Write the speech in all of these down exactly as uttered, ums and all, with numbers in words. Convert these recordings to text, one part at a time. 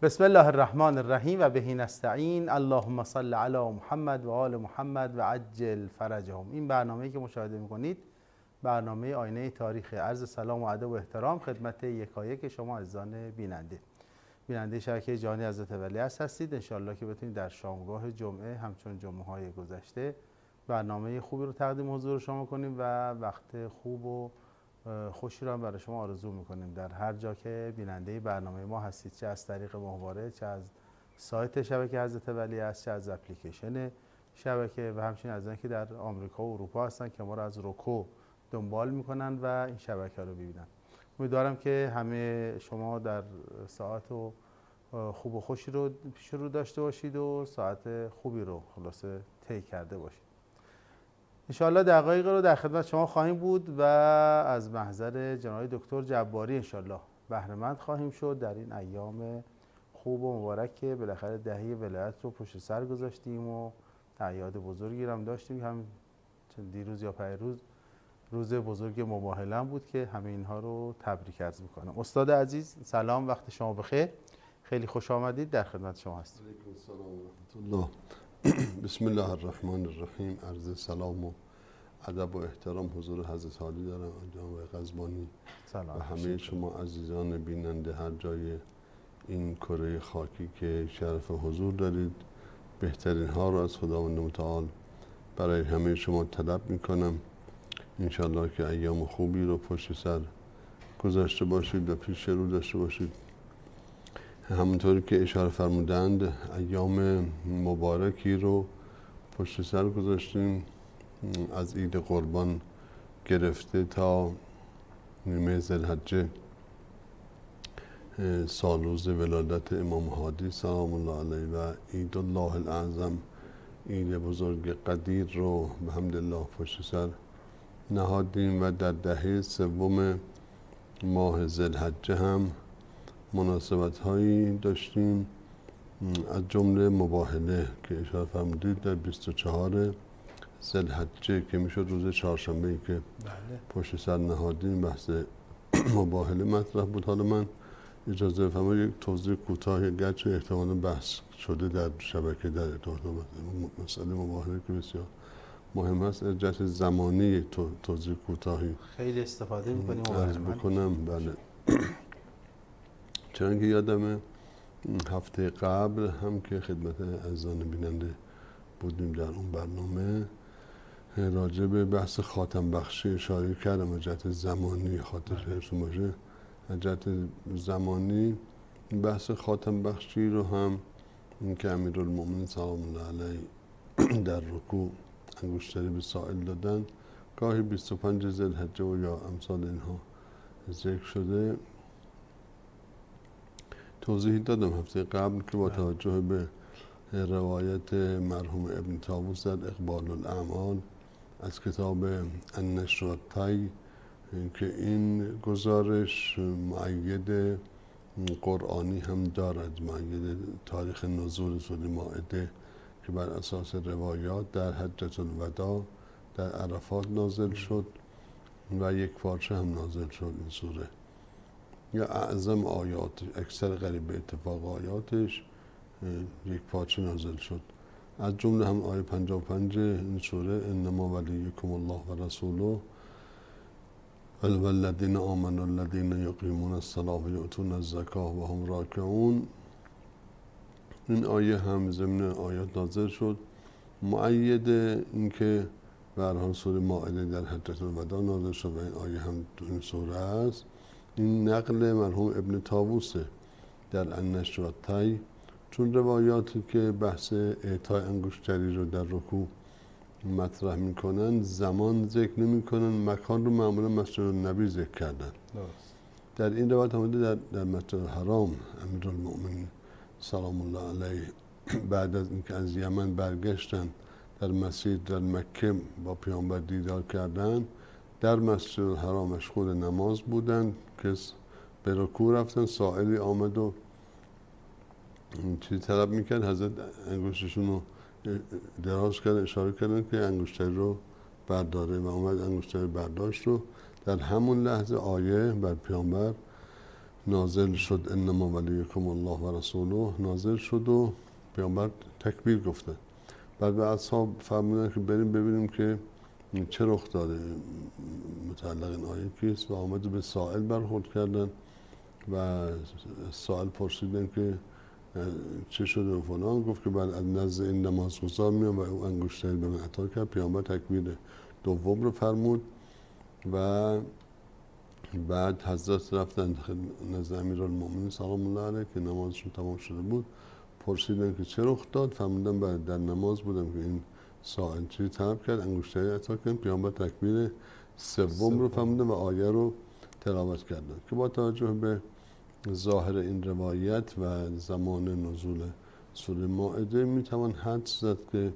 بسم الله الرحمن الرحیم و بهی نستعین. اللهم صل علی محمد و آل محمد و عجل فرجهم. این برنامه‌ای که مشاهده می‌کنید برنامه آینه تاریخ. عرض سلام و ادب و احترام خدمت یکایک شما عزیزان بیننده بیننده شبکه جهانی حضرت ولیعصر هستید. انشالله که بتونید در شامگاه جمعه همچون جمعه‌های گذشته برنامه خوبی رو تقدیم حضور شما کنیم و وقت خوب و خوشی رو هم برای شما آرزو میکنیم در هر جا که بیننده برنامه ما هستید، چه از طریق ماهواره، چه از سایت شبکه حضرت ولیعصر، چه از اپلیکیشن شبکه و همچنین از اینکه در آمریکا و اروپا هستن که ما رو از روکو دنبال میکنن و این شبکه رو ببینن. امیدوارم که همه شما در ساعت و خوب و خوشی رو پیش رو داشته باشید و ساعت خوبی رو خلاصه طی کرده باشید. انشاءالله دقایق رو در خدمت شما خواهیم بود و از محضر جناب دکتر جباری انشاءالله بهره مند خواهیم شد در این ایام خوب و مبارک که بالاخره دهه ولایت رو پشت سر گذاشتیم و اعیاد بزرگی هم داشتیم. هم دیروز یا پیروز روز بزرگ مباهله بود که همه اینها رو تبریک عرض میکنم. استاد عزیز سلام، وقت شما بخیر، خیلی خوش آمدید، در خدمت شما هستیم. علیکم السلام و رحمت الله. بسم الله الرحمن الرحیم. عرض سلام و ادب و احترام حضور حضرت عالی دارم، جناب قزبانی و همه شما عزیزان بیننده هر جای این کره خاکی که شرف حضور دارید. بهترین ها رو از خداوند متعال برای همه شما طلب میکنم. انشالله که ایام خوبی رو پشت سر گذاشته باشید و پیش رو داشته باشید. همونطوری که اشاره فرمودند ایام مبارکی رو پشت سر گذاشتیم، از عید قربان گرفته تا نیمه ذوالحجه، سالروز ولادت امام هادی سلام الله علیه و عید الله الاعظم، عید بزرگ قدیر رو به حمدالله پشت سر نهادیم و در دهه سوم ماه ذوالحجه هم مناسبت هایی داشتیم، از جمله مباهله که اشاره فرمودید در بیست و چهار ذوالحجه که میشد روز چهارشنبه ای که بله. پشت سر نهادیم بحث مباهله مطرح بود. حالا من اجازه بفرمایید یک توضیح کوتاه، گرچه احتمالاً بحث شده در شبکه در ارتباط مسئله مباهله که بسیار مهم است، از جهت زمانی توضیح کوتاهی خیلی استفاده می‌کنیم عرض بکنم. بله، چون که یادمه هفته قبل هم که خدمت عزیزان بیننده بودیم در اون برنامه راجع به بحث خاتم بخشی اشاره کردم از جهت زمانی، خاطر حفظون باشه از جهت زمانی بحث خاتم بخشی رو هم این که امیرالمومنین سلام الله علیه در رکوع انگشتری به سائل دادن، گاهی بیست و پنج ذوالحجه و یا امثال اینها ذکر شده. توضیحی دادم هفته قبل که با توجه به روایت مرحوم ابن طاووس در اقبال الاعمال از کتاب النشر والطی که این گزارش مؤید قرآنی هم دارد، مؤید تاریخ نزول سوره مائده که بر اساس روایات در حجة الوداع در عرفات نازل شد و یک پارچه هم نازل شد این سوره، یا اعظم آیات اکثر قریب به اتفاق آیاتش یک پارچه نازل شد، از جمله هم آیه پنجاه و پنج این سوره انما ولیکم الله و رسوله والذین آمنوا الذین یقیمون الصلاة و یؤتون الزکاة و هم راکعون. این آیه هم ضمن آیات نازل شد، مؤید اینکه به هر حال سوره مائده در حجة الوداع نازل شد و این آیه هم تو این سوره است. این نقل مرحوم ابن طاووس در النشر والطی، چون روایاتی که بحث اعطای انگشتری رو در رکوع مطرح میکنن زمان ذکر نمیکنن، مکان رو معمولا مسجد النبی ذکر کردن. در این روایت آمده در, در مسجد الحرام امیرالمومنین سلام الله علیه بعد از اینکه از یمن برگشتن در مسجد در مکه با پیامبر دیدار کردن، در مسجد الحرام مشغول نماز بودن که به رکوع رفتن، سائلی آمد و چیزی طلب میکرد، حضرت انگشتشون رو دراز کرد، اشاره کردن که انگشتری رو برداره و اومد انگشتری برداشت رو در همون لحظه آیه بر پیامبر نازل شد انما ولیکم الله و رسوله نازل شد و پیامبر تکبیر گفته. بعد به اصحاب فرمودن که بریم ببینیم که چه رخ داده، متعلق این آیه کیست، و آمد به سائل برخورد کردن و سائل پرسیدن که چه شده و فلان. گفت که بعد از نزد این نمازگزار میام و او انگشتری به من عطا کرد. پیامبر تکبیر دوم رو فرمود و بعد حضرت رفتن نزد امیرالمومنین سلام الله علیه که نمازشون تمام شده بود. پرسیدن که چه رخ داد؟ فرمودن بعد در نماز بودم که این سائل چیزی طلب کرد، انگشتری عطا کرد. پیامبر تکبیر سوم رو فرمودن و آیه رو تلاوت کردن که با توجه به ظاهر این روایت و زمان نزول سوره مائده میتوان حدس زد که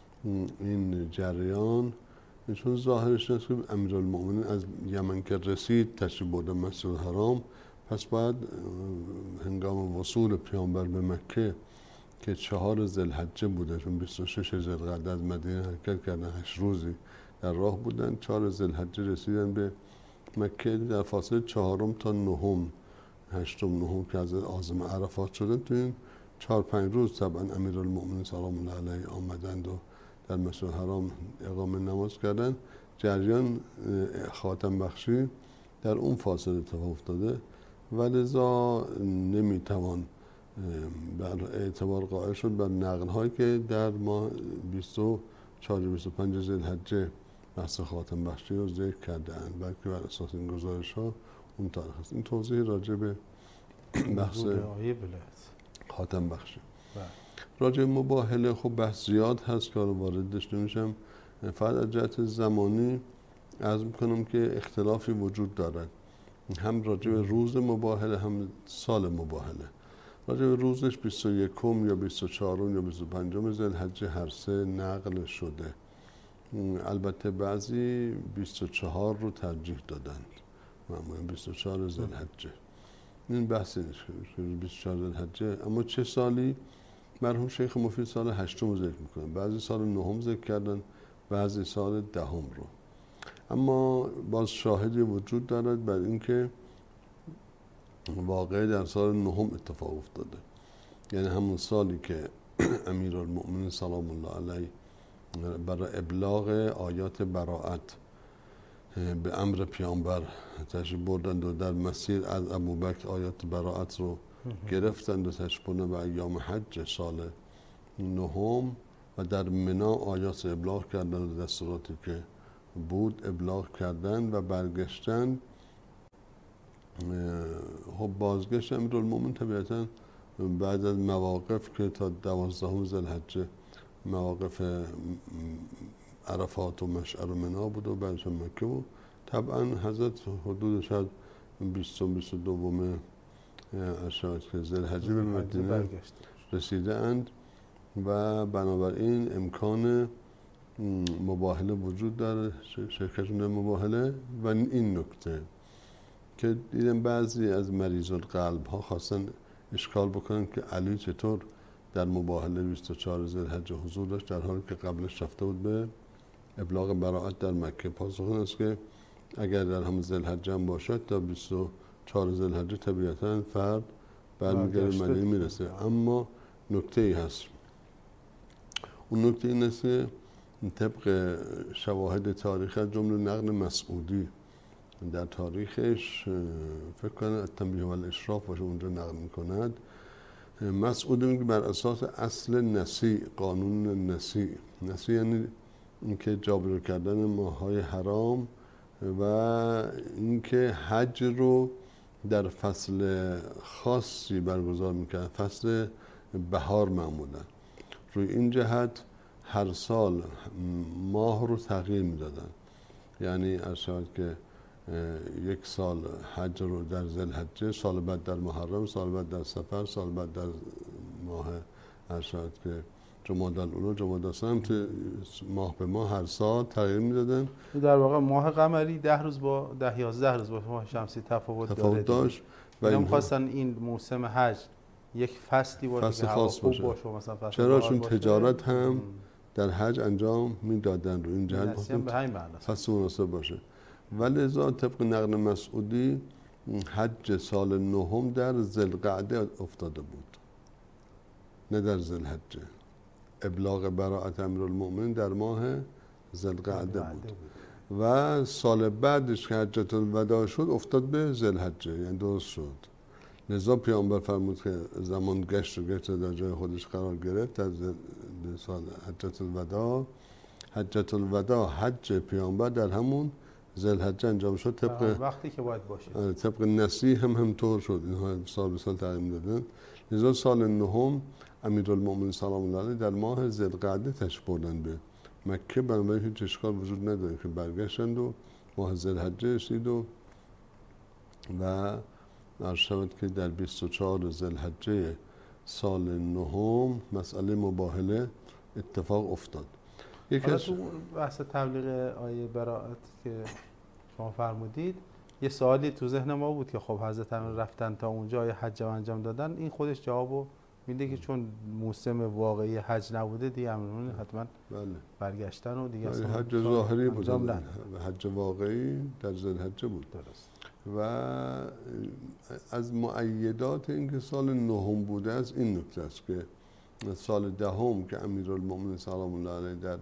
این جریان چون ظاهرش است که امیرالمومنین از یمن که رسید تشریف برده مسجد الحرام، پس بعد هنگام وصول پیامبر به مکه که چهار ذوالحجه بوده، چون بیست و شش ذوالقعده از مدینه حرکت کردن، هشت روزی در راه بودن، چهار ذوالحجه رسیدن به مکه. در فاصله چهارم تا نهم، هشتم نهم که از عازم عرفات شدن، تو این چهار پنج روز طبعا امیرالمومنین سلام الله علیه آمدند و در مسجد الحرام اقامه نماز کردن. جریان خاتم بخشی در اون فاصله اتفاق افتاده و لذا نمیتوان بر اعتبار قائل شد بر نقل هایی که در ماه بیست و چهار بیست و پنج ذوالحجه بحث خاتم بخشی رو ذکر کرده‌اند، بلکه بر اساس این گزارش ها اون تاریخ است. این توضیح راجع به بحث خاتم بخشی. راجع به مباهله خب بحث زیاد هست که واردش نمیشم. فقط از جهت زمانی عرض میکنم که اختلافی وجود دارد، هم راجع به روز مباهله هم سال مباهله. راجع به روزش بیست و یکم یا بیست و چهارم یا بیست و پنجم ذوالحجه هر سه نقل شده. البته بعضی بیست و چهار رو ترجیح دادند، معمولا بیست و چهار ذوالحجه. این بحثی نیست که بیست و چهار ذوالحجه. اما چه سالی؟ مرحوم شیخ مفید سال هشتم رو ذکر میکنن، بعضی سال نهم ذکر کردن، بعضی سال دهم رو. اما باز شاهدی وجود دارد بر اینکه واقعا در سال نهم اتفاق افتاده، یعنی همون سالی که امیرالمومنین سلام الله علیه برای ابلاغ آیات براءت به امر پیامبر تشریف بردند و در مسیر از ابوبکر آیات براءت رو گرفتند و تشریف بردند و ایام حج سال نهم و در منی آیات ابلاغ کردند و دستوراتی که بود ابلاغ کردند و برگشتند. خب بازگشت امیرالمومنین طبیعتا بعد از مواقف که تا دوازدهم ذوالحجه مواقف عرفات و مشعر و منی بود و بعدش مکه بود، طبعا حضرت حدود شاید بیست و بیست و دوم اشهاد که ذوالحجه به مدینه رسیده اند و بنابراین امکان مباهله وجود داره، شرکتشون در مباهله. و این نکته که دیدم بعضی از مریض القلب ها خواستن اشکال بکنن که علی چطور در مباهله بیست و چهار ذوالحجه حضور داشت در حالی که قبلش رفته بود به ابلاغ براءت در مکه. پاسخ این است که اگر در همون ذوالحجه هم باشد تا بیست و چهار ذوالحجه طبیعتا فرد برمیگرده مدینه میرسه. اما نکته ای هست، اون نکته این است که طبق شواهد تاریخ از جمله نقل مسعودی در تاریخش فکر کنم التنبیه و الاشراف باشه اونجا نقل میکند، مسعودی میگه بر اساس اصل نسی، قانون نسی، نسی یعنی اینکه جابر کردن ماه‌های حرام و اینکه حج رو در فصل خاصی برگزار میکرد، فصل بهار معمولا. روی این جهت هر سال ماه رو تغییر میدادن، یعنی ارشاد که یک سال حج رو در ذوالحجه، سال بعد در محرم، سال بعد در صفر، سال بعد در ماه ارشاد که جمادی الاولی، جمادی الثانی، تو ماه به ماه هر سال تغییر میدادن. در واقع ماه قمری ده روز با ده یازده روز با ماه شمسی تفاوت, تفاوت داشت و اینم خواستن این موسم حج یک فصلی باشه فصل که خاص خوب باشه, باشه مثلا فصل چرا چون باشه. تجارت هم در حج انجام میدادن، رو این جهت به همین معنی فصل مناسب باشه. ولی لذا طبق نقل مسعودی حج سال نهم در ذوالقعده افتاده بود، نه در ذوالحجه. ابلاغ براءت امیرالمؤمنین در ماه ذوالقعده بود و سال بعدش که حجة الوداع شد افتاد به ذوالحجه، یعنی درست شد. لذا پیامبر فرمود که زمان گشت و گشت در جای خودش قرار گرفت در سال حجة الوداع. حجة الوداع حج پیامبر در همون ذوالحجه انجام شد، طبق وقتی که باید باشه، طبق نسیح هم همطور شد. اینها سال به سال تعیین دادن. لذا سال نهم امیرالمؤمنین سلام الله علیه در ماه ذوالقعده تشریف بردن به مکه، بنابراین هیچ اشکال وجود نداره که برگشتند و ماه ذوالحجه رسید و و عرض شود که در بیست و چهار ذوالحجه سال نهم مسئله مباهله اتفاق افتاد. حالا تو بحث تبلیغ آیه براءت که شما فرمودید، یه سوالی تو ذهن ما بود که خب حضرت امیر رفتن تا اونجا آیه حج انجام دادن، این خودش جوابو میده که چون موسم واقعی حج نبوده دیگه امیرالمؤمنین حتما بله. برگشتن و دیگه بله. حج ظاهری بود، حج واقعی در ذوالحجه بود. درست. و از مؤیدات اینکه سال نهم بوده است این نکته است که سال دهم که امیرالمؤمنین سلام الله علیه در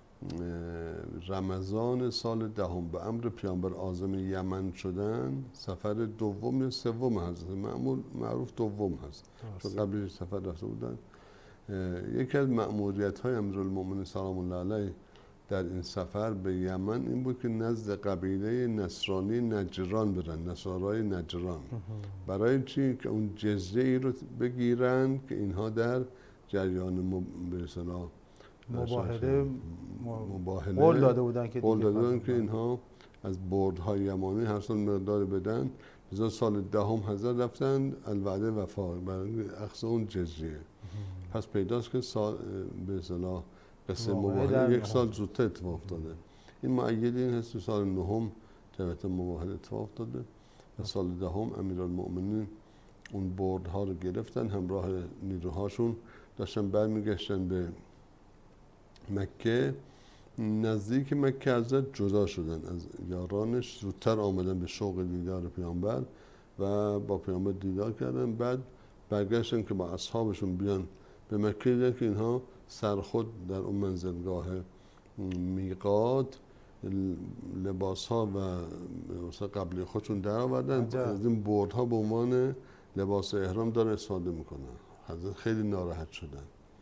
رمضان سال دهم به امر پیامبر عازم یمن شدن، سفر دوم یا سوم حضرت معمول معروف دوم هست چون قبلش سفر رفته بودن. یکی از مأموریت های امیرالمؤمنین سلام الله علیه در این سفر به یمن این بود که نزد قبیله نصرانی نجران برن، نصارای نجران. برای چی؟ که اون جزیه ای رو بگیرن که اینها در جریان به اصطلاح مباهله مباهله قول داده بودن که قول داده بودن که اینها از بردهای یمانی هر سال مقدار بدن. لذا سال دهم حضرت رفتن الوعده وفا برای اخذ اون جزیه. پس پیداست که سال به اصطلاح قصه مباهله یک سال زودتر اتفاق افتاده. این مؤید این هست که سال نهم جبهت مباهله اتفاق افتاده و سال دهم امیرالمؤمنین اون بردها رو گرفتن، همراه نیروهاشون داشتن برمیگشتن به مکه. نزدیک مکه حضرت جدا شدن از یارانش، زودتر آمدن به شوق دیدار پیامبر و با پیامبر دیدار کردن. بعد برگشتن که با اصحابشون بیان به مکه، دیدن که اینها سرخود در اون منزلگاه میقات لباس ها و قبلی خودشون در آوردن، از این بردها به عنوان لباس احرام دارن استفاده میکنن. حضرت خیلی ناراحت شدن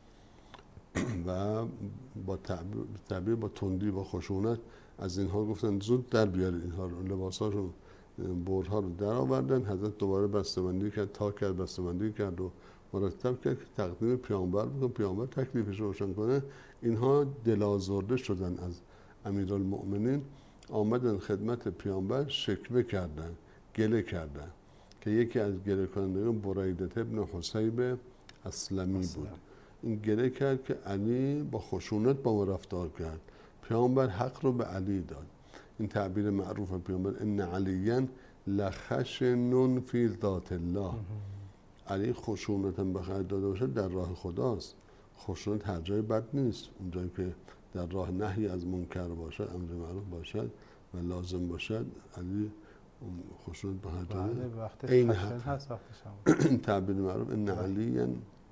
و با تعبیر با تندی با خشونت از اینها گفتن زود در بیارید اینها رو. لباس هاشون بردها رو در آوردن. حضرت دوباره بسته‌بندی کرد، تا کرد بسته‌بندی کرد و مرتب کرد که تقدیم پیامبر بکنه، پیامبر تکلیفش رو روشن کنه. اینها دلازرده شدن از امیرالمؤمنین، آمدن خدمت پیامبر شکوه کردن، گله کردن که یکی از گله کنندگان بریده ابن حصیب اسلمی بود. این گله کرد که علی با خشونت با ما رفتار کرد، پیامبر حق رو به علی داد. این تعبیر معروف پیامبر ان علیاً لخشن فی ذات الله. علی خشونت هم بخیر داده باشه در راه خداست. خشونت هر جای بد نیست، اونجایی که در راه نهی از منکر باشد، امر معروف باشد و لازم باشد، علی خشونت به هر جای این هست. این تعبیر معروف ان علیاً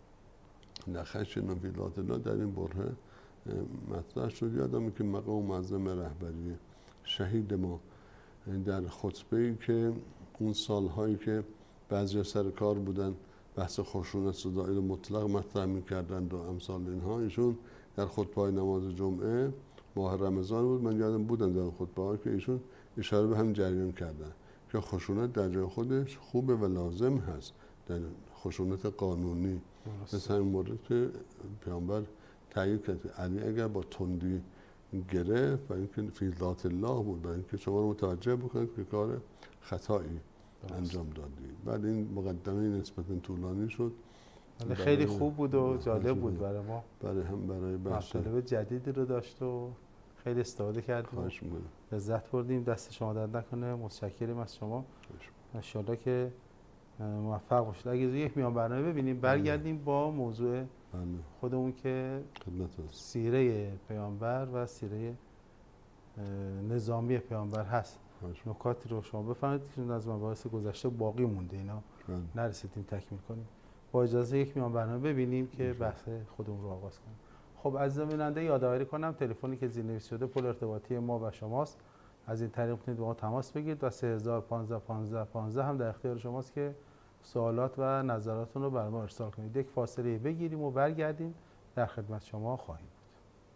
لخشن فی ذات الله در این بره مطرح شد. یادمه که مقام معظم رهبری شهید ما در خطبه‌ای که اون سالهایی که بعضی سر کار بودن بحث خشونت صدایی رو مطلق مطرح می‌کردند و امثال اینها، ایشون در خطبه‌های نماز جمعه ماه رمضان بود، من یادم بودم در خطبه‌ها که ایشون اشاره به هم جریان کردن که خشونت در جای خودش خوبه و لازم هست، در خشونت قانونی. مثل این مورد که پیامبر تأیید کرد علی اگر با تندی گرفت و اینکه فی ذات الله بود، برای اینکه شما رو متوجه بکنید که کار خطایی انجام دادی. بعد این مقدمه نسبتا طولانی شد، خیلی خوب بود و جالب بود برای ما، برای هم برای بحث مطالب جدیدی رو داشت و خیلی استفاده کردیم، لذت بردیم. دست شما درد نکنه، متشکریم از شما. ان شاءالله که موفق باشید. اگه یک میان برنامه ببینیم برگردیم با موضوع خودمون که سیره پیامبر و سیره نظامی پیامبر هست. نکاتی رو شما بفرمایید که از مباحث گذشته باقی مونده اینا نرسیدیم تکمیل کنیم. با اجازه یک میان برنامه ببینیم که بحث خودمون رو آغاز کنیم. خب عزیزان بیننده یادآوری کنم تلفنی که زیرنویس شده پل ارتباطی ما و شماست. از این طریق میتونید با ما تماس بگیرید و سه هزار و پانزده پانزده پانزده هم در اختیار شماست که سوالات و نظراتتون رو برای ما ارسال کنید. یک فاصله بگیریم و برگردیم در خدمت شما خواهیم بود.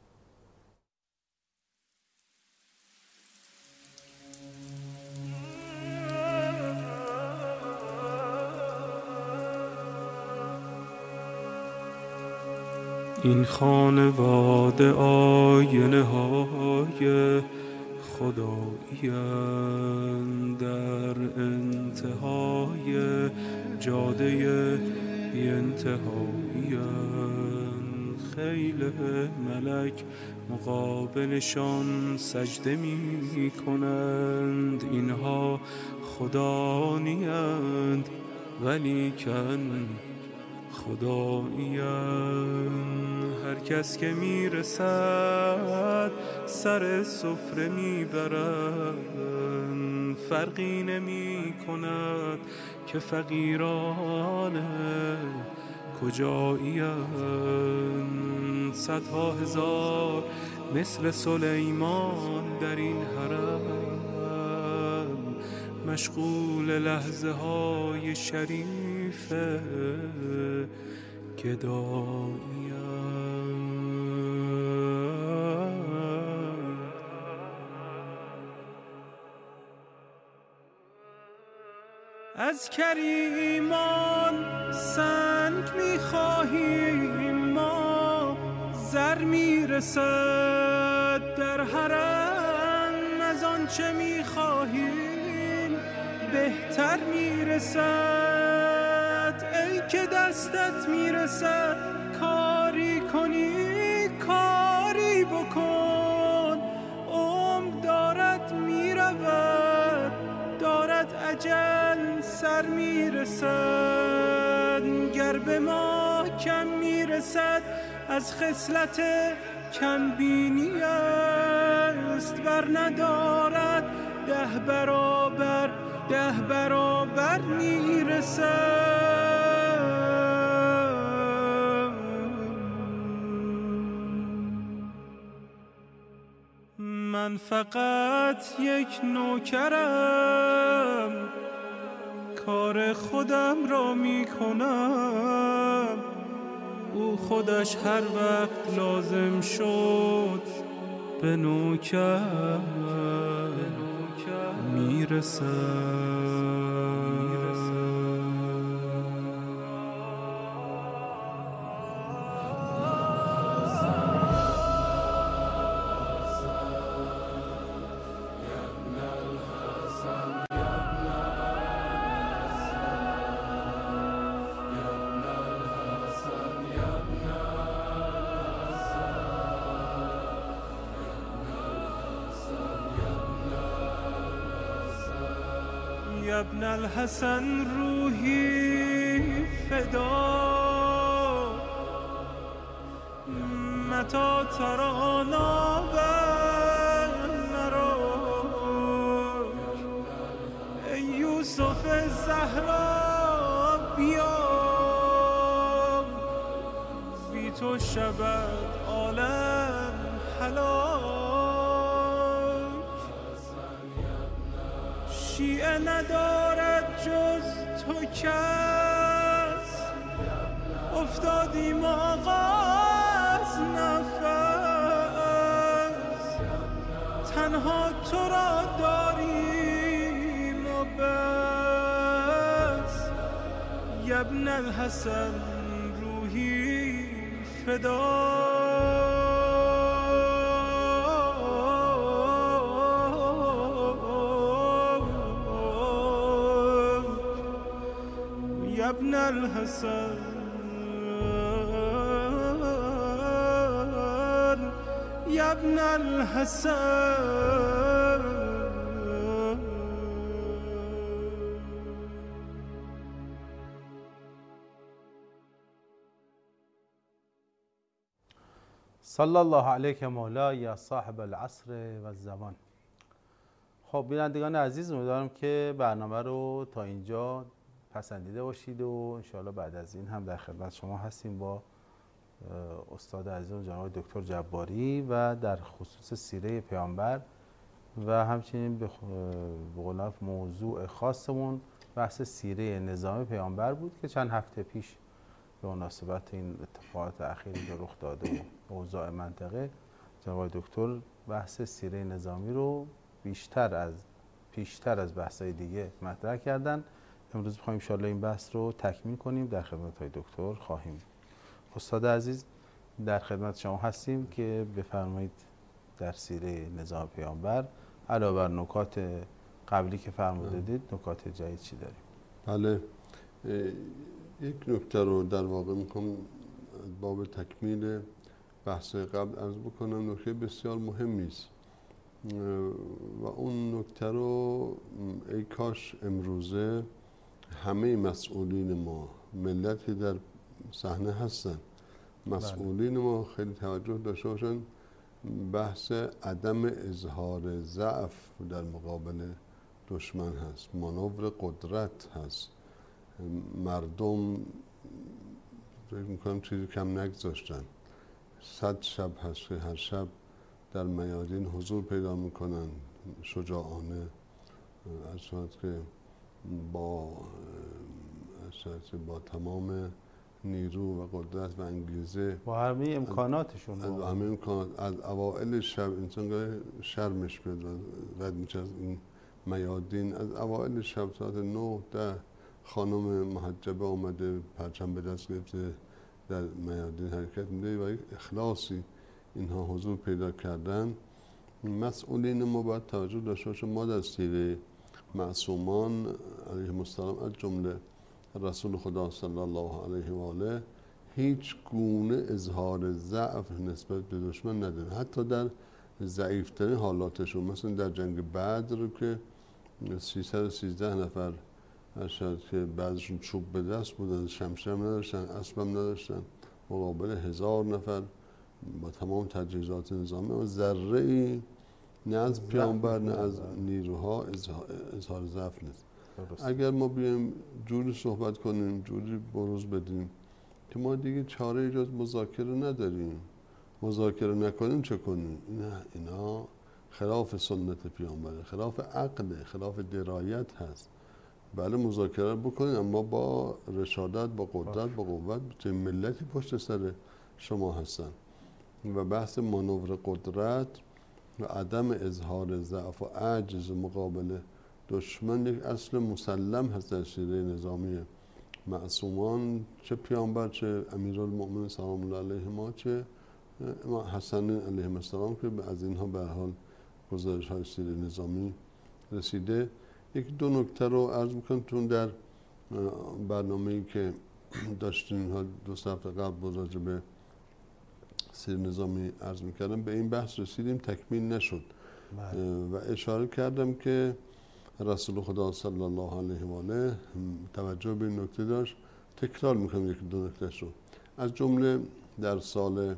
این خانواده آینه های خدایی در انتهای جاده بی انتهایی، خیل ملک مقابلشان سجده می کنند. اینها خدا نیند ولیکن خدایی‌اند. هر کس که میرسد سر سفره میبرند، فرقی نمی کند که فقیران کجایی‌اند. صدها هزار مثل سلیمان در این حرم، مشغول لحظه های شریف گدایی‌اند. از کریمان سنگ می‌خواهیم ما، زر میرسد در حرم. از آنچه می‌خواهیم بهتر میرسد. ای که دستت میرسد کاری کنی کاری بکن. عمر دارد میرود دارد اجل سر میرسد. گر به ما کم میرسد از خصلت کم بینی است، بر ندارد ده برابر ده برابر میرسد. من فقط یک نوکرم، کار خودم را میکنم. او خودش هر وقت لازم شد به نوکر میرسد. یا ابن الحسن روحی فدا، متا ترانا و نراک. ای یوسف زهرا بیا، بی تو شود عالم هلاک. شیعه ندارد جز تو کس، افتادیم آغاز نفس. تنها تو را داریم و بس. یا ابن الحسن روحی فدا. یا ابن الحسن یا ابن الحسن. صلی الله علیک مولا یا صاحب العصر و الزمان. خب بینندگان عزیز، امیدوارم که برنامه رو تا اینجا پسندیده باشید و انشاءالله بعد از این هم در خدمت شما هستیم با استاد عزیزم جناب دکتر جباری و در خصوص سیره پیامبر و همچنین به قول موضوع خاصمون بحث سیره نظامی پیامبر بود که چند هفته پیش به مناسبت این اتفاقات اخیری که رخ داده و اوضاع منطقه جناب دکتر بحث سیره نظامی رو بیشتر از پیشتر از بحث‌های دیگه مطرح کردن. امروز می‌خوایم ان شاءالله این بحث رو تکمیل کنیم، در خدمت های دکتر خواهیم. استاد عزیز در خدمت شما هستیم که بفرمایید در سیره نظام پیامبر علاوه بر نکات قبلی که فرموده دید نکات جدید چی داریم؟ بله، یک نکته رو در واقع می‌خوام باب تکمیل بحث قبل عرض بکنم. نکته بسیار مهمی است و اون نکته رو ای کاش امروزه همه مسئولین ما، ملتی در صحنه هستن، مسئولین ما خیلی توجه داشته باشن. بحث عدم اظهار ضعف در مقابل دشمن هست، مانور قدرت هست. مردم فکر میکنم چیزی کم نگذاشتن. صد شب هست که هر شب در میادین حضور پیدا میکنن شجاعانه، از صورت که با با تمام نیرو و قدرت و انگیزه با همه امکاناتشون از همه امکانات از اوائل شب انسان شرمش میاد و رد میشه از این میادین. از اوائل شب ساعت نه ده خانم محجبه آمده پرچم به دست گرفته در میادین حرکت میده و یک اخلاصی اینها حضور پیدا کردن. مسئولین ما باید توجه داشته باشه. ما در سیره معصومان علیهم السلام از جمله رسول خدا صلی الله علیه و آله هیچ گونه اظهار ضعف نسبت به دشمن نداره، حتی در ضعیفترین حالاتشون. مثلا در جنگ بدر که سیصد و سیزده نفر اشد که بعضشون چوب به دست بودن، شمشیر هم نداشتن، اسب هم نداشتن، مقابل هزار نفر با تمام تجهیزات نظامی و ذره ای نه از پیامبر نه از نیروها اظهار ضعف نیست. اگر ما بیایم جوری صحبت کنیم، جوری بروز بدیم که ما دیگه چاره جز مذاکره نداریم، مذاکره نکنیم چه کنیم؟ نه، اینا خلاف سنت پیامبره، خلاف عقل، خلاف درایت هست. بله مذاکره بکنیم اما با رشادت، با قدرت، با قوت. چه ملتی پشت سر شما هستن و بحث مانور قدرت و عدم اظهار ضعف و عجز مقابل دشمن یک اصل مسلم هست در سیره نظامی معصومان، چه پیامبر چه امیرالمؤمنین سلام الله علیهما چه حسن علیه السلام که از اینها به هر حال گزارش های سیره نظامی رسیده. یک دو نکته رو عرض میکنم چون در برنامه‌ای که داشتیم دو هفته قبل با راجع به سیره نظامی عرض میکردم به این بحث رسیدیم، تکمیل نشد و اشاره کردم که رسول خدا صلی الله علیه و آله توجه به این نکته داشت. تکرار میکنم یک دو نکتهش رو. از جمله در سال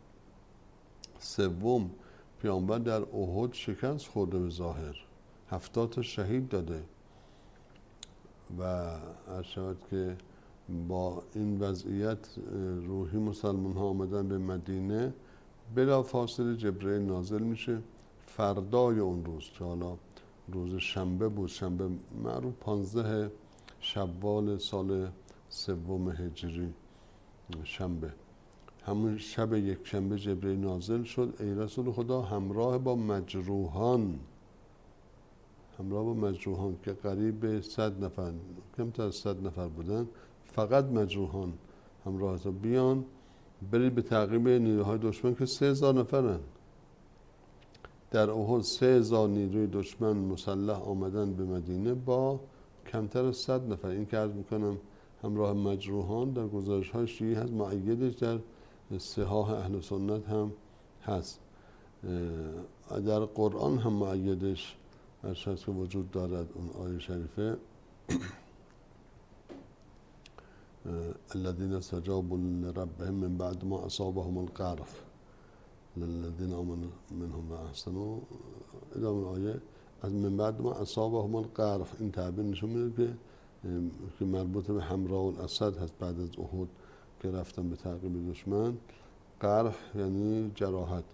سوم پیامبر در احد شکست خورده به ظاهر، هفتاد تا شهید داده و عرض شود که با این وضعیت روحی مسلمان ها آمدن به مدینه. بلا فاصله جبرئیل نازل میشه فردای اون روز که حالا روز شنبه بود، شنبه معروف پانزده شوال سال سوم هجری شنبه، همون شب یک شنبه جبرئیل نازل شد: ای رسول خدا همراه با مجروحان، همراه با مجروحان که قریب به صد نفر، کمتر از صد نفر بودن، فقط مجروحان همراه تا بیان برید به تعقیب نیروهای دشمن که سه هزار نفرن. در احد سه هزار نیروی دشمن مسلح آمدن به مدینه با کمتر از صد نفر. این که عرض میکنم همراه مجروحان در گزارش های شیعی هست، مؤیدش در صحاح اهل سنت هم هست، در قرآن هم مؤیدش هست که وجود دارد. اون آیه شریفه الذين استجابوا لربهم من بعد ما اصابهم القرح للذين آمنوا منهم و احسنوا. ادامه آیه از من بعد ما اصابهم القرح، این تعبیر نشون میده که که مربوط به حمراء الاسد هست بعد از احد که رفتن به تعقیب دشمن. قرح یعنی جراحت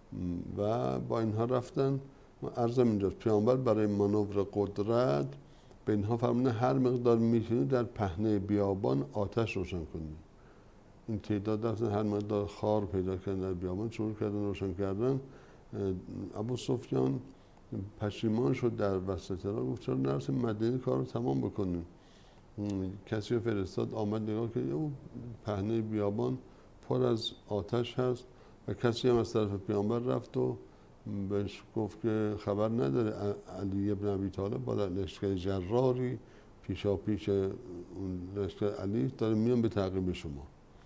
و با اینها رفتن. عرضم اینجاست پیامبر برای مانور قدرت به اینها فرمودن هر مقدار میتونید در پهنه بیابان آتش روشن کنید. این تعداد رفتن هر مقدار خار پیدا کردن در بیابان شروع کردن روشن کردن. ابو سفیان پشیمان شد در وسط راه، گفت چرا نرسیم مدینه کار رو تمام بکنیم. کسی رو فرستاد آمد نگاه که او پهنه بیابان پر از آتش هست و کسی هم از طرف پیامبر رفت و بهش گفت که خبر نداره علی ابن ابی طالب با لشکر جراری پیشا پیش اون لشکر علی داره میان به تعقیب شما،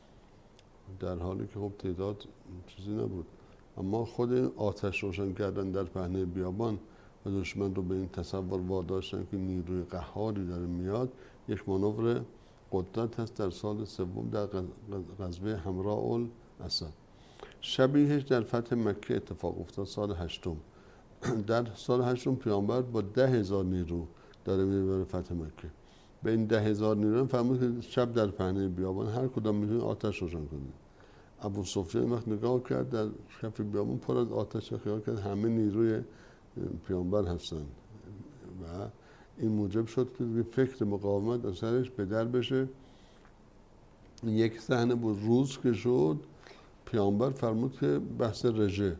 در حالی که خب تعداد چیزی نبود. اما خود آتش روشن کردن در پهنه بیابان و دشمن رو به این تصور واداشتن که نیروی قهاری داره میاد، یک مانور قدرت هست در سال سوم در غزوه حمراء الاسد. شبیهش در فتح مکه اتفاق افتاد سال هشتم. در سال هشتم پیامبر با ده هزار نیرو داره میره برای فتح مکه. به این ده هزار نیرو فرمود که شب در پهنه بیابان هر کدام میتونید آتش روشن کنید. ابو سفیان وقت نگاه کرد در کف بیابان پر از آتش، خیال کرد همه نیروی پیامبر هستن و این موجب شد که فکر مقاومت از سرش به در بشه. یک صحنه بود روز که شد پیامبر فرمود که بحث رژه.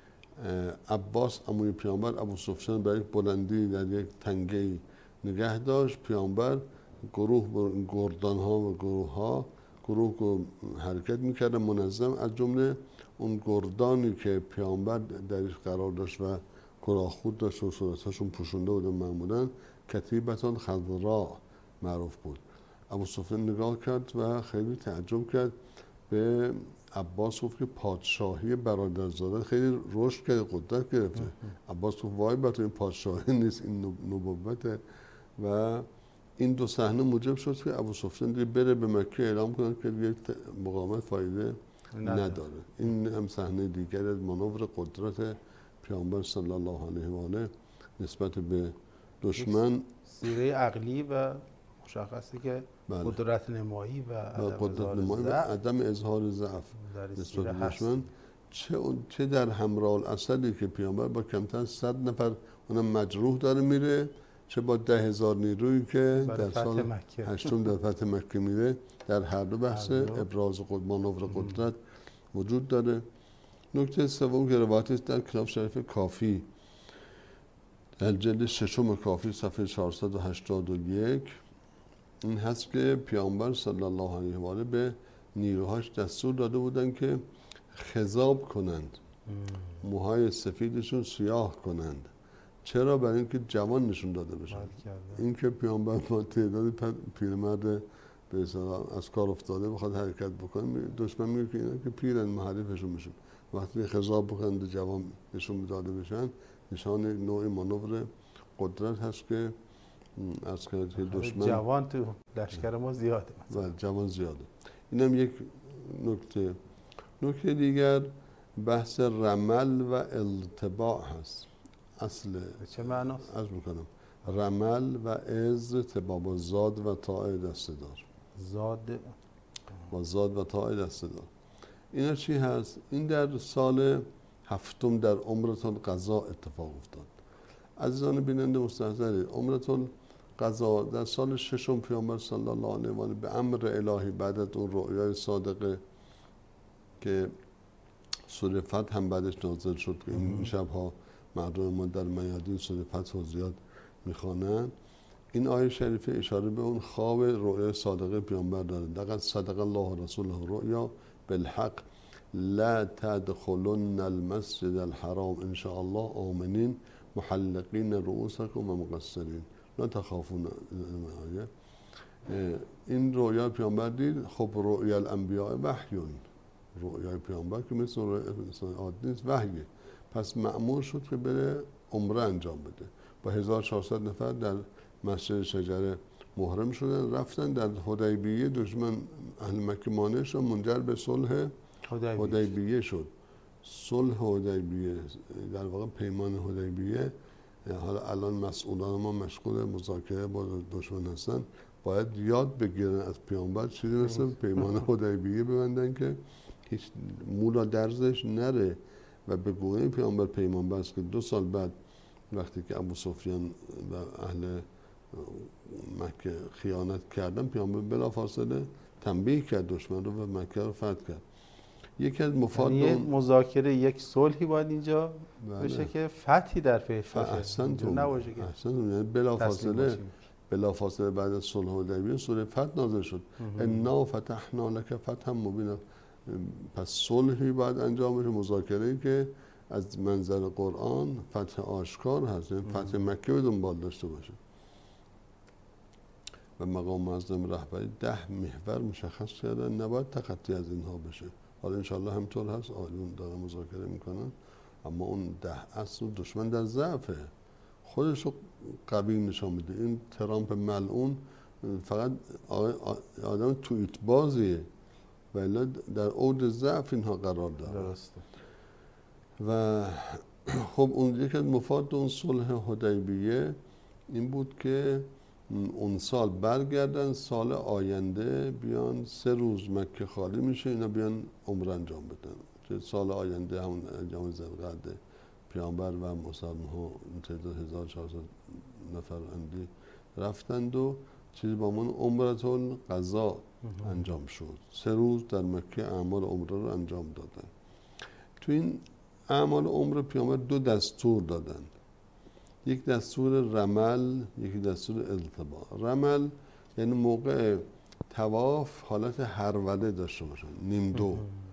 عباس عموی پیامبر ابو سفیان برای بلندی در یک تنگه‌ای نگه داشت. پیامبر گروه گردان ها و گروه ها گروه رو حرکت میکردن منظم، از جمله اون گردانی که پیامبر درش قرار داشت و کلاهخود داشت و صورتاشون پوشونده بودن معمولا کتیبتان خضراء معروف بود. ابو سفیان نگاه کرد و خیلی تعجب کرد، به عباس گفت که پادشاهی برادرزاده خیلی رشد کرده، قدرت گرفته. عباس گفت وای بر تو این پادشاهی نیست، این نبوته. و این دو صحنه موجب شد که ابو سفیان دیگه بره به مکه اعلام کنه که دیگه مقاومت فایده نداره. این هم صحنه دیگر از مانور قدرت پیامبر صلی الله علیه و آله نسبت به دشمن. سیره عقلی و مشخصی که بله. قدرت نمایی و عدم قدرت نمایی و عدم اظهار ضعف نسبت به دشمن. چه چه در حمراء الاسدی که پیامبر با کمتر از صد نفر اونم مجروح داره میره، چه با ده هزار نیرویی که در سال مکه. هشتم در فتح مکه میره. در هر دو بحث ابراز قدرت مانور قدرت وجود داره. نکته سوم که روایتی است در کتاب شریف کافی در جلد ششم کافی صفحه چهارصد و هشتاد و یک این هست که پیامبر صلی الله علیه و آله به نیروهاش دستور داده بودن که خضاب کنند، موهای سفیدشون سیاه کنند. چرا؟ برای اینکه جوان نشون داده بشن. این که پیامبر با تعداد پیرمرد به اصطلاح از کار افتاده بخواد حرکت بکنه، دشمن میگه که اینا که پیرن محریفشون میشن. وقتی خضاب بکنند جوان نشون داده بشن، نشان نوع مانور قدرت هست که از که دشمن جوان تو لشکر ما زیاده. و جوان زیاده. اینم یک نکته. نکته دیگر بحث رمل و التباع هست. اصل چه معناست؟ عرض میکنم رمل و از تباع با زاد و تاء دسته‌دار. زاد با زاد و تاء دسته‌دار. اینا چی هست؟ این در سال هفتم در عمرتون قضا اتفاق افتاد. عزیزان بیننده مستحضرین، عمرتون قضا در سال ششم پیامبر صلی الله علیه و آله به امر الهی بعد از اون رؤیای صادقه که سوره فتح هم بعدش نازل شد که این شبها مردم ما در میادین سوره فتح زیاد میخوانن، این آیه شریفه اشاره به اون خواب رؤیای صادقه پیامبر داره. لقد صدق الله رسوله رؤیا بالحق لا تدخلن المسجد الحرام ان شاء الله آمنین محلقین رؤوسکم و مقصرین لا تخافون. این رؤیا پیامبر دید. خب رؤیا الانبیاء وحیون، رؤیای پیامبر که مثل عادی نیست، وحیه. پس مأمور شد که بره عمره انجام بده. با هزار و چهارصد نفر در مسجد شجره محرم شدن، رفتن در حدیبیه. دشمن اهل مکه مانع شد، منجر به صلح حدیبیه شد. صلح حدیبیه در واقع پیمان حدیبیه حالا الان مسئولان ما مشغول مذاکره با دشمن هستن، باید یاد بگیرن از پیامبر چیزی مثل پیمان حدیبیه ببندن که هیچ مولا درزش نره و به گونه پیامبر پیمان بست که دو سال بعد وقتی که ابو سفیان و اهل مکه خیانت کردن، پیامبر بلافاصله تنبیه کرد دشمن رو و مکه رو فتح کرد. یکی از مفاد یعنی اون مذاکره یک صلحی باید اینجا بله. بشه که فتحی در پیش باشه، احسنتون نباشه که احسنتون یعنی بلافاصله بلافاصله بعد از صلح حدیبیه سوره فتح نازل شد. انا فتحنا لك فتحا مبینا. پس صلحی بعد انجام بشه، مذاکره‌ای که از منظر قرآن فتح آشکار هست، یعنی فتح مکه به دنبال داشته باشه. و مقام معظم رهبری ده محور مشخص کردن، نباید تخطی از اینها بشه. حالا انشالله همطور هست، آیون دارن مذاکره میکنن، اما اون ده اصل دشمن در ضعفه، خودش رو قوی نشان میده. این ترامپ ملعون فقط آدم توییت بازیه ولی در اوج ضعف اینها قرار داره. درسته. و خب اون یکی از مفاد اون صلح حدیبیه این بود که اون سال برگردن، سال آینده بیان سه روز مکه خالی میشه، اینا بیان عمره انجام بدن. که سال آینده همون انجام ذوالقعده پیامبر و مسلمان ها تعداد هزار و چهارصد نفر اندی رفتند و چیزی با من عمرة القضا انجام شد. سه روز در مکه اعمال عمره رو انجام دادن. تو این اعمال عمره پیامبر دو دستور دادن، یک دستور رمل، یک دستور التبا. رمل یعنی موقع طواف حالت هروله داشته باشن، نیم دو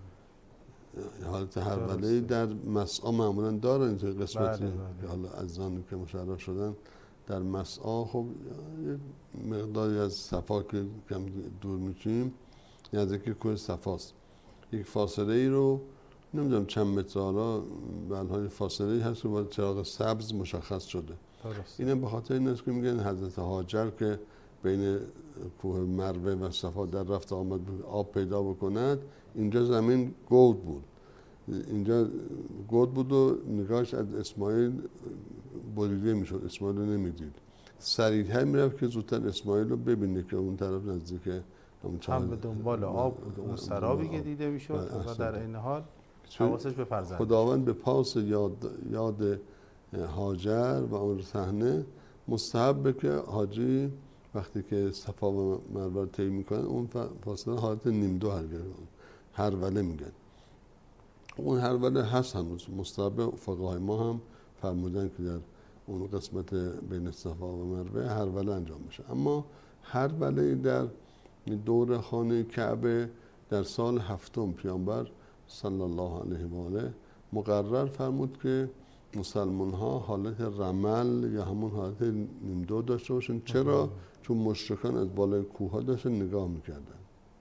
حالت هروله در مسعی معمولا دارن. این قسمتی که حالا عزیزانی که مشرف شدن در مسعی، خب مقداری از صفا که کم دور میشیم نزدیک کوه صفاست، یک فاصله ای رو نمیدونم چند متر، حالا به هر حال فاصله ای هست که با چراغ سبز مشخص شده. اینم به خاطر این است که میگن حضرت هاجر که بین کوه مروه و صفا در رفت آمد آب پیدا بکند، اینجا زمین گود بود، اینجا گود بود و نگاهش از اسماعیل بریده میشد، اسماعیل رو نمیدید، سریعتر میرفت که زودتر اسماعیل رو ببینه که اون طرف نزدیک هم به دنبال آب بود، اون سرابی که دیده میشد و در این حال حواسش به فرزند. خداوند به پاس یاد یاد هاجر و اون صحنه مستحبه که حاجی وقتی که صفا و مروه طی میکنن اون فاصله حالت نیم دو هروله میگن. اون هروله هست هنوز مستحبه، فقهای ما هم فرمودن که در اون قسمت بین صفا و مروه هروله انجام میشه. اما هروله در دور خانه کعبه در سال هفتم پیامبر صلی الله علیه و آله مقرر فرمود که مسلمان ها حالت رمل یا همون حالت نیم دو داشته باشن. چرا؟ چون مشرکان از بالای کوه ها داشتن نگاه میکردن.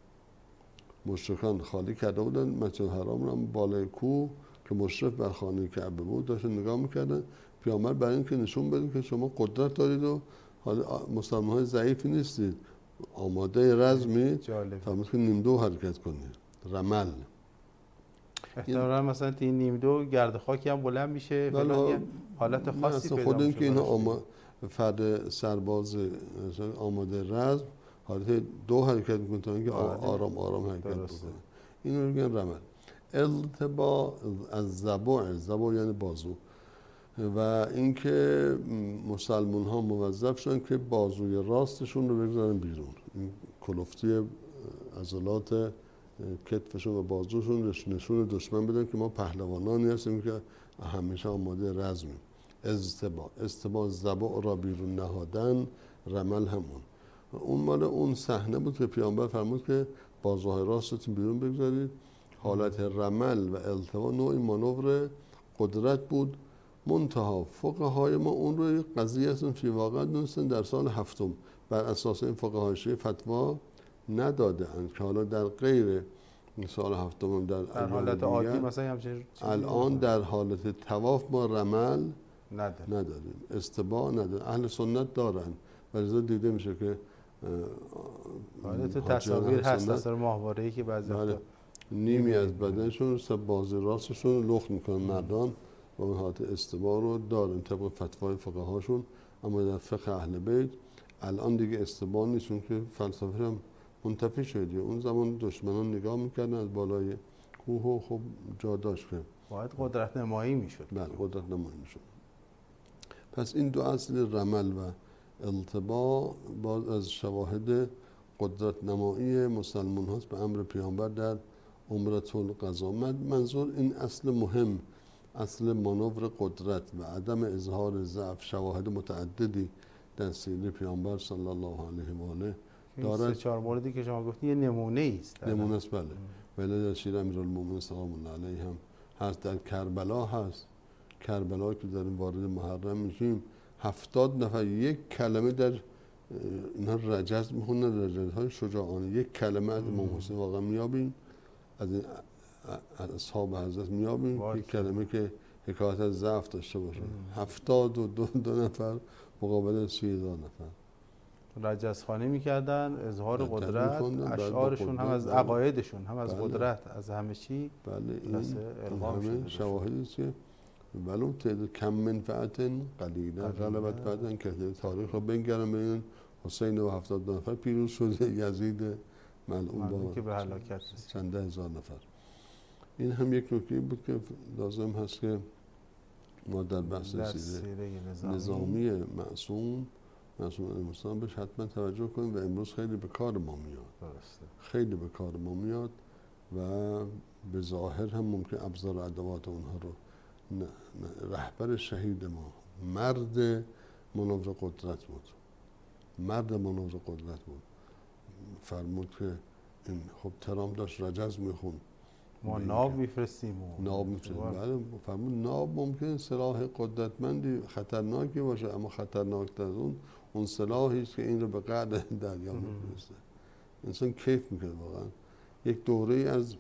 مشرکان خالی کرده بودن مسجد حرام رو، بالای کوه که مشرف بر خانه کعبه بود داشتن نگاه میکردن. پیامبر برای اینکه نشون بده که شما قدرت دارید و حالا مسلمان های ضعیفی نیستید، آماده رزمید، فرمود که نیم دو حرکت کنید، رمل. احتمالاً مثلا توی نیم دو گرد خاکی هم بلند میشه، فلان حالت خاصی پیدا میشه. خود اینکه اینا آما فرد سرباز آماده رزم حالت دو حرکت میکنه تا اینکه آرام آرام حرکت بکنه. اینو میگن رمل. التبا از زبع، زبع یعنی بازو، و اینکه مسلمان ها موظف شدن که بازوی راستشون رو بگذارن بیرون، این کلفتی عضلات کتفشون و بازوشون نشون دشمن بدن که ما پهلوانانی هستیم که همیشه آماده رزمیم. ازتبا استبا زبا را بیرون نهادن، رمل همون اون مال اون صحنه بود که پیامبر فرمود که بازوهای راستتون بیرون بگذارید. حالت رمل و التوا نوعی مانور قدرت بود. منتها فقهای ما اون رو قضیه هستن فی واقع دونستن در سال هفتم بر اساس این فقهای شیعه فتوا نداده اند که حالا در غیر سال هفتم در, در حالت عادی مثلا همچین الان در حالت طواف ما رمل نداریم، استباع نداریم. اهل سنت دارن و لذا دیده میشه که حالت تصاویر هست اثر ماهواره‌ای که بعضی نیمی از بدنشون بازی راستشون لخت میکنن مردان و اون حالت استوا رو دارن طبق فتوای فقهاشون. اما در فقه اهل بیت الان دیگه استوا نیست، چون که فلسفه هم منتفی شده. اون زمان دشمنان نگاه میکردن از بالای کوه و خب جا داشت که باید قدرت نمایی میشد. بله قدرت نمایی میشد. پس این دو اصل رمل و التبا باز از شواهد قدرت نمایی مسلمان هاست به امر پیامبر در عمرة القضا. منظور این اصل مهم، اصل مانور قدرت و عدم اظهار ضعف، شواهد متعددی در سیره پیامبر صلی الله علیه و آله دارد. سه چهار موردی که شما گفتید یه نمونه است. نمونه است بله. ولی در سیره امیرالمومنین سلام الله علیه هم هست. در کربلا هست. کربلا که داریم وارد محرم میشیم، هفتاد نفر یک کلمه در اینا رجز میخونن، رجزهای شجاعانه. یک کلمه از امام حسین واقعا میابیم، از این اصحاب حضرت میابیم یک کلمه که حکایت از ضعف داشته باشه. هفتاد و دو, دو نفر مقابل سی هزار نفر رجزخوانی میکردن، اظهار قدرت، اشعارشون هم از عقایدشون هم از بله. قدرت، از همه چی. بله این همه شواهدی است که ولو تعداد کم منفعت قلیله غلبت بعدن که تاریخ رو بنگرم ببینن حسین و هفتاد نفر پیروز شده، یزید ملعون با که به هلاکت چند هزار نفر. این هم یک نکته بود که لازم هست که ما در بحث سیره نظامی معصوم معصوم علیه السلام بهش حتما توجه کنیم و امروز خیلی به کار ما میاد. درسته. خیلی به کار ما میاد و به ظاهر هم ممکن ابزار ادوات اونها رو نه نه. رهبر شهید ما مرد منور قدرت بود، مرد منور قدرت بود. فرمود که این خب ترامپ داشت رجز میخوند، ما ناب میفرستیم ناب میفرستیم بله. فرمود ناب ممکن سلاح قدرتمندی خطرناکی باشه، اما خطرناکتر از اون اون سلاحی است که این رو به قعر دریا میفرسته. انسان کیف میکنه واقعا. یک دوره از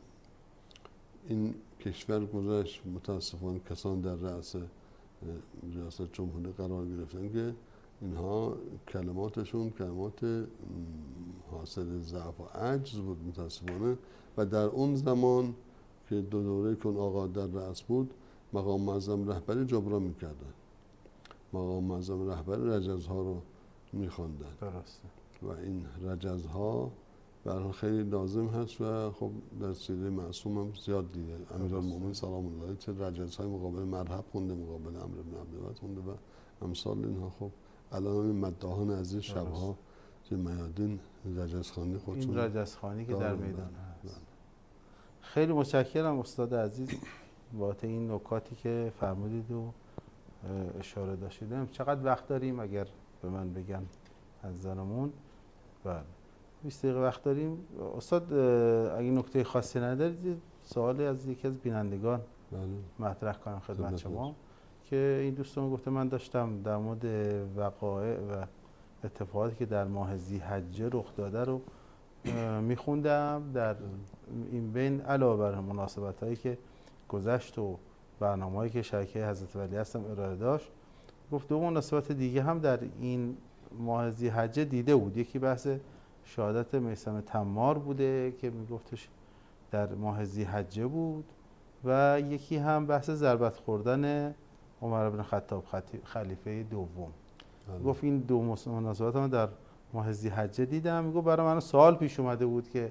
این کشور گذشت، متاسفانه کسان در رأس ریاست جمهوری قرار گرفتن که اینها کلماتشون کلمات حاصل ضعف و عجز بود متاسفانه. و در اون زمان که دو دوره کن آقا در رأس بود، مقام معظم رهبری جبران میکردن، مقام معظم رهبری رجزها رو میخواندن. درسته. و این رجزها برای خیلی لازم هست و خب در سیره معصوم هم زیاد دیده. امیرالمومنین سلام الله علیه چه رجزهای مقابل مرحب خونده، مقابل امر بن عبدالعزیز خونده و امثال اینها. خب الان این مداحان از این شبها که میادین رجزخوانی خودشون، این رجزخوانی که در میدان هست. خیلی متشکرم استاد عزیز بابت این نکاتی که فرمودید و اشاره داشتید. چقدر وقت داریم اگر به من بگن از زنمون؟ بله بیست دقیقه وقت داریم. استاد اگه نکته خاصی ندارید سوالی از یکی از بینندگان بله. مطرح کنم خدمت شما که این دوستان گفته من داشتم در مورد وقایع و اتفاقاتی که در ماه ذی‌حجه رخ داده رو میخوندم. در این بین علاوه بر مناسبت هایی که گذشت و برنامه هایی که شبکه حضرت ولی هستم ارائه داشت، گفت دو مناسبت دیگه هم در این ماه ذی‌حجه دیده بود. یکی بحث شهادت میثم تمار بوده که میگفتش در ماه ذی‌حجه بود و یکی هم بحث ضربت خوردن عمر بن خطاب خلیفه دوم. گفت این دو مناسبت هم در ماه ذی‌حجه دیدم. میگفت برای من سوال پیش اومده بود که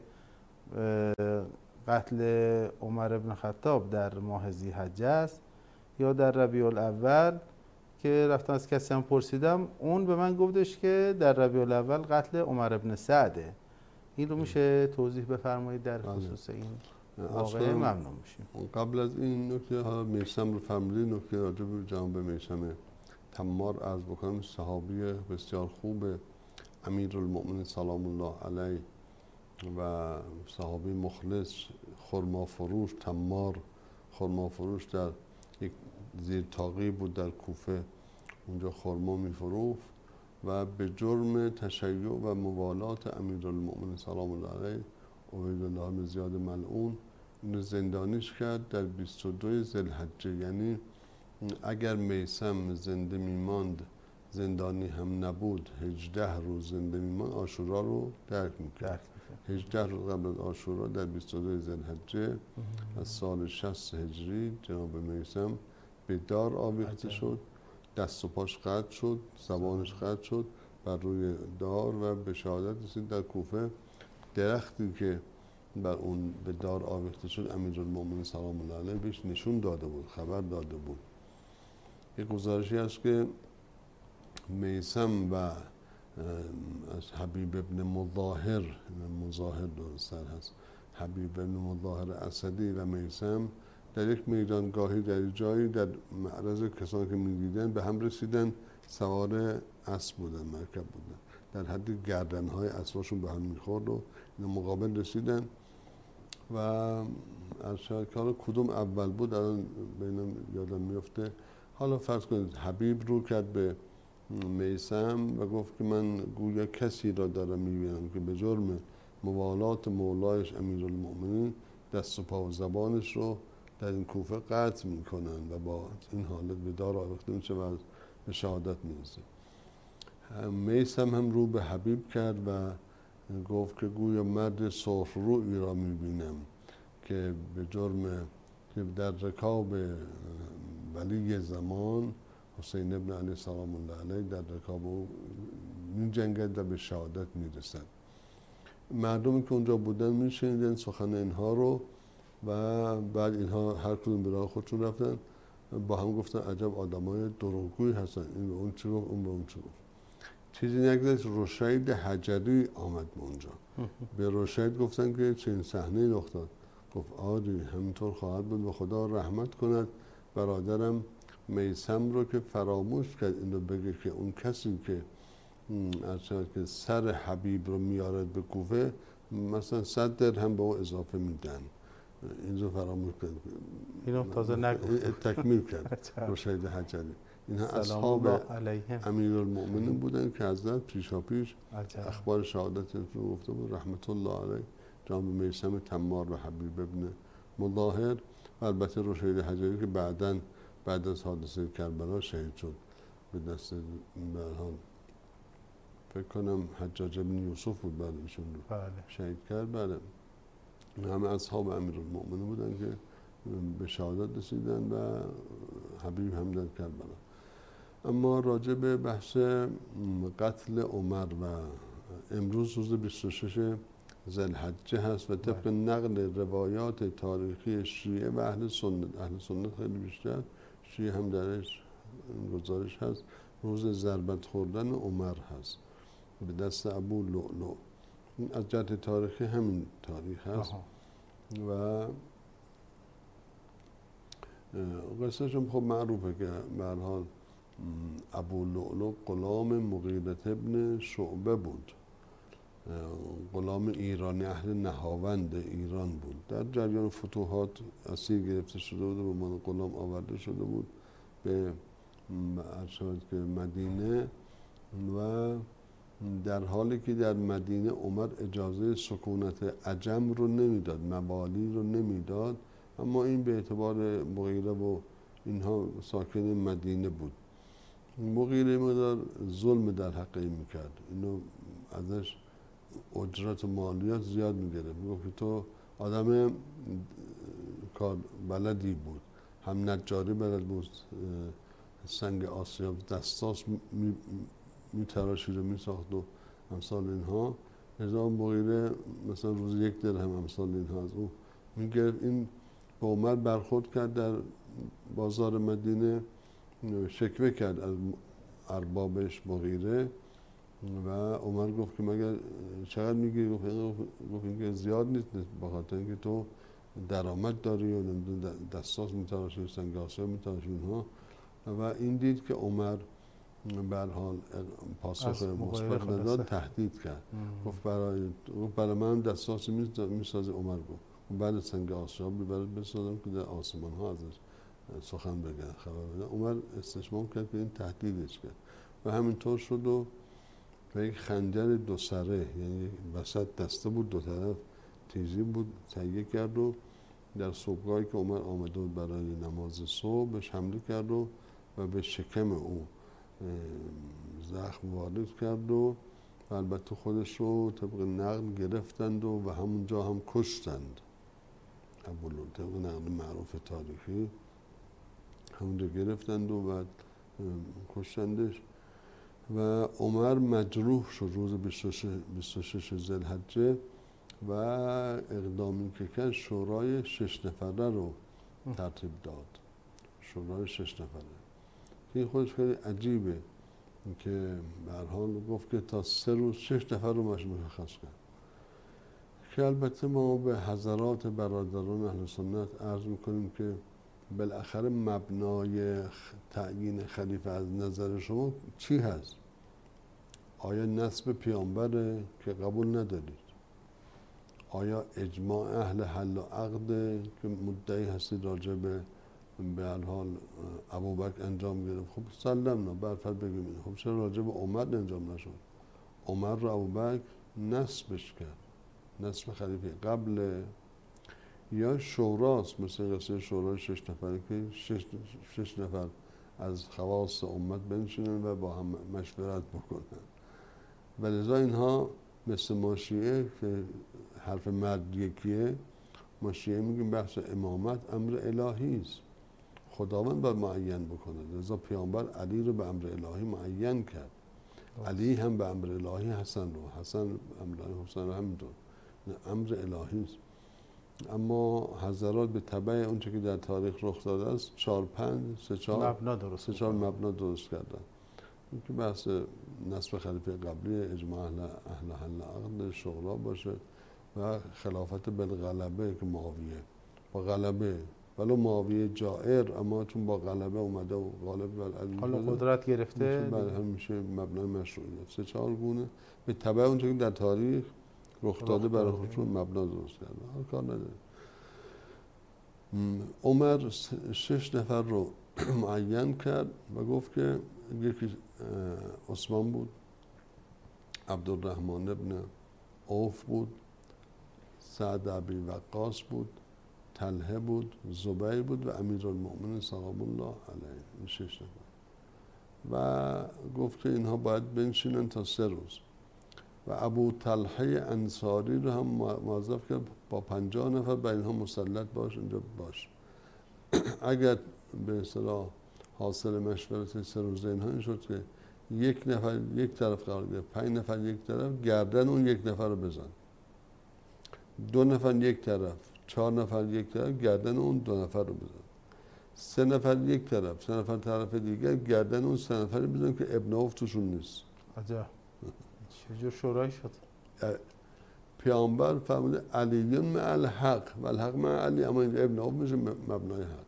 قتل عمر بن خطاب در ماه ذی‌حجه است یا در ربیع الاول، که رفتم از کسی هم پرسیدم اون به من گفتش که در ربیع الاول قتل عمر بن سعده. این رو میشه توضیح بفرمایید در خصوص این واقعه؟ ممنون میشیم. قبل از این نکته ها میثم رو فرمودید، نکته راجع به جناب میثم تمار عرض بکنم. صحابی بسیار خوب امیرالمومنین سلام الله علیه و صحابی مخلص، خرما فروش تمار، خرما فروش در یک زیر تاقی بود در کوفه، اونجا خرما میفروخت و به جرم تشیع و موالات امیرالمومنین سلام الله علیه عبیدالله بن زیاد ملعون اینو زندانیش کرد در بیست و دو ذوالحجه. یعنی اگر میثم زنده میماند، زندانی هم نبود، هجده روز زنده میماند، عاشورا رو درک میکرد. هجده روز قبل از عاشورا در بیست و دو ذوالحجه از سال شصت هجری جناب میثم به به دار آویخته شد، دست و پاش قطع شد، زبانش قطع شد، بر روی دار و به شهادت رسید. در کوفه درختی که بر اون به دار آویخته شد امیرالمومنین سلام الله علیه بهش نشون داده بود، خبر داده بود. یک گزارشی هست که میثم و از حبیب ابن مظاهر، مظاهر درست هست، حبیب ابن مظاهر اسدی و میثم در یک میدانگاهی در جایی در معرض کسانی که می‌دیدن به هم رسیدن، سوار اسب بودن، مرکب بودن، در حد گردن‌های اسباشون به هم می‌خورد و اینا مقابل رسیدن و از شاید کدوم اول بود الان بینم یادم میفته. حالا فرض کنید حبیب رو کرد به میثم و گفت که من گویا کسی را دارم میبینم که به جرم موالات مولایش امیرالمومنین دست و پا و زبانش رو در این کوفه قطع میکنن و با این حالت به دار آویخته میشه و به شهادت میرسه. میثم هم رو به حبیب کرد و گفت که گویا مرد سرخ رویی را میبینم که به جرم که در رکاب ولی زمان حسین ابن علی سلام الله علیه در رکاب او می جنگد و به شهادت میرسد. مردمی که اونجا بودن میشنیدن سخن اینها رو و بعد اینها هر کدوم به راه خودشون رفتن، با هم گفتن عجب آدمای دروغگویی هستن، این به اون چی گفت، اون به اون چی گفت. چیزی نگذشت رشید حجری آمد به اونجا. به رشید گفتن که چه این صحنه رخ داد. گفت آری همینطور خواهد بود و خدا رحمت کند برادرم میثم رو که فراموش کرد این رو بگه که اون کسی که که سر حبیب رو میارد به کوفه مثلا صد درهم به او اضافه میدن، این رو فراموش کرد، اینو تازه نگفت، تکمیل کرد رشید حجری. اینها اصحاب امیرالمومنین بودن که حضرت پیشا پیش اخبار شهادت رو گفته بود رحمت الله علیه، جناب میثم تمار و حبیب ابن مظاهر و البته رشید حجری که بعداً بعد از حادثه کربلا شهید شد به دست برهان، فکر کنم حجاج ابن یوسف بود بعد ایشون رو شهید کرد. بله همه اصحاب امیرالمومنین بودن که به شهادت رسیدن و حبیب هم در کربلا. اما راجع به بحث قتل عمر و امروز روز بیست و شش ذوالحجه هست و طبق نقل روایات تاریخی شیعه و اهل سنت، اهل سنت خیلی بیشتر، شیعه هم درش گزارش هست، روز ضربت خوردن عمر هست به دست ابو لؤلؤ. از جهت تاریخی همین تاریخ هست و قصهشون خب معروفه که به هر حال ابو لؤلؤ غلام مغیرة ابن شعبه بود، غلام ایرانی، اهل نهاوند ایران بود، در جریان فتوحات اسیر گرفته شده بود و به عنوان غلام آورده شده بود به که مدینه و در حالی که در مدینه عمر اجازه سکونت عجم رو نمیداد، موالی رو نمیداد، اما این به اعتبار مغیره و اینها ساکن مدینه بود. مغیره مدار ظلم در حق این میکرد، اینو ازش اجرت و مالیات زیاد میگرفت، میگفت که تو آدم کار بلدی بود، هم نجاری بلد بود، سنگ آسیاب دستاس میتراشید و میساخت و امثال اینها. رضا مغیره مثلا روز یک درهم امثال اینها از او میگرفت. این با عمر برخورد کرد در بازار مدینه، شکوه کرد از اربابش مغیره و عمر گفت که مگر چقدر میگیری؟ گفت اینکه زیاد نیست، بخاطر اینکه تو درآمد داری و دستاس میتراشی، سنگ آسیاب میتراشی اینها. و این دید که عمر به هر حال پاسخ مثبت نداد، تهدید کرد، گفت برای گفت برای من دستاسی میسازه. عمر گفت بعد سنگ آسیاب برات بسازم که در آسمان ها ازش سخن بگن، خبر بدن. عمر استشمام کرد که این تهدیدش کرد و همینطور شد و به یک خنجر دو سره، یعنی وسط دسته بود، دو طرف تیزی بود، تهیه کرد و در صبحگاهی که عمر آمده بود برای نماز صبح بهش حمله کرد و و به شکم او زخم وارد کرد و البته خودش رو طبق نقل گرفتند و, و همونجا هم کشتند. ابو لؤلؤ طبق نقل معروف تاریخی همونجا گرفتند و بعد کشتندش و عمر مجروح شد روز بیست و شش ذوالحجه و اقدامی که کرد شورای شش نفره رو ترتیب داد. شورای شش نفره این خودش خیلی عجیبه که به هر حال گفت که تا سه روز شش نفر رو مشخص کرد که البته ما به حضرات برادران اهل سنت عرض میکنیم که بالاخره مبنای تعیین خلیفه از نظر شما چی هست؟ آیا نسب پیامبره که قبول ندارید؟ آیا اجماع اهل حل و عقده که مدعی هستید راجع به به هر حال ابوبکر انجام گرفت؟ خب سلمنا برفر بگیم خب چرا راجع به عمر انجام نشد؟ عمر رو ابوبکر نسبش کرد، نسب خلیفه قبل یا شوراست مثل قصه شورای شش نفره که شش, شش نفر از خواص امت بنشینن و با هم مشورت بکنن و لذا اینها مثل ما شیعه که حرف مرد یکیه، ما شیعه میگیم بحث امامت امر الهی است، خداوند باید معین بکنه. لذا پیامبر علی رو به امر الهی معین کرد، علی هم به امر الهی حسن رو، حسن امر الهی حسن رو همینطور، امر الهی است. اما حضرات به تبع اونچه که در تاریخ رخ داده است چهار پنج سه چهار مبنا درست سه چهار مبنا درست کردن که بحث نسب خلیفه قبلی اجماع اهل اهل حل عقد شورا باشه و خلافت بالغلبه که معاویه با غلبه ولو معاویه جائر اما چون با غلبه اومده و غالب بر علی حالا قدرت گرفته بعد هم میشه مبنای مشروعیت. سه چهار گونه به تبع اونچه که در تاریخ رخ داده برای خودشون مبنا درست کردن. حال کار نداره. عمر شش نفر رو معین کرد و گفت که یکی عثمان بود، عبدالرحمن ابن عوف بود، سعد ابی وقاص بود، طلحه بود، زبیر بود و امیرالمؤمنین سلام الله علیه. این شش نفر و گفت که اینها باید بنشینن تا سه روز و ابو طلحه انصاری رو هم موظف کرد با پنجاه نفر با اینها مسلط باش اینجا باش. اگر به اصطلاح حاصل مشورت سه روزه اینها این شد که یک نفر یک طرف قرار گرفت، پنج نفر یک طرف، گردن اون یک نفر رو بزن. دو نفر یک طرف، چهار نفر یک طرف، گردن اون دو نفر رو بزن. سه نفر یک طرف، سه نفر طرف دیگر، گردن اون سه نفر رو بزن که ابن عوف توشون نیست. عجب. چجور شورای شد؟ پیامبر فرموده علیون مع الحق و الحق مع علی، اما اینجا ابن عوف میشه مبنای حق.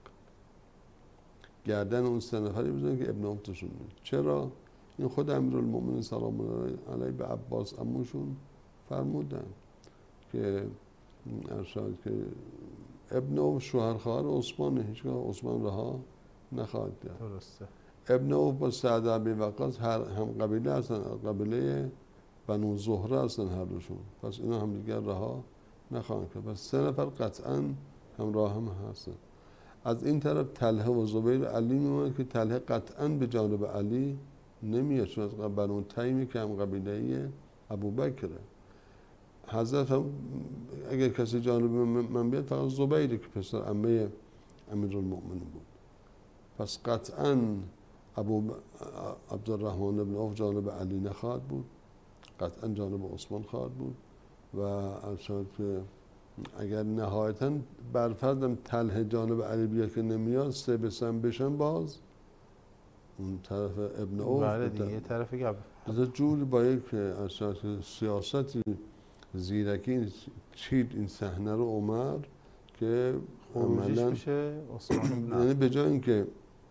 گردن اون سه نفری بزنن که ابن عوف توشون نیست. چرا؟ این خود امیرالمؤمنین سلام الله علیه به عباس عموشون فرمودن که ارشاد که ابن عوف شوهرخواهر عثمانه، هیچگاه عثمان رها نخواهد کرد. درسته. ابن عوف با سعد ابی وقاص هر هم قبیله هستن، قبیله بنو زهره هستن هر دوشون، پس اینا هم دیگر رها نخواهند کرد. پس سه نفر قطعا همراه هم هستن. از این طرف طلحه و زبیر علی میموند که طلحه قطعا به جانب علی نمیاد چون از بنو تیمی که هم قبیله ابوبکره. حضرت هم اگر کسی جانب من بیاد فقط زبیری که پسر عمه امیرالمؤمنین بود. پس قطعا ابو عبدالرحمن بن عوف جانب علی نخواهد بود، قطعا جانب عثمان خواهد بود و ارشاد که اگر نهایتا برفردم طلحه جانب علی بیاد که نمیاد سه به سه بشن باز اون طرف ابن عوف بله دیگه یه طرف گب از جوری با یک ارشاد سیاستی زیرکی چید این صحنه رو عمر که خروجیش میشه عثمان بن یعنی به جای اینکه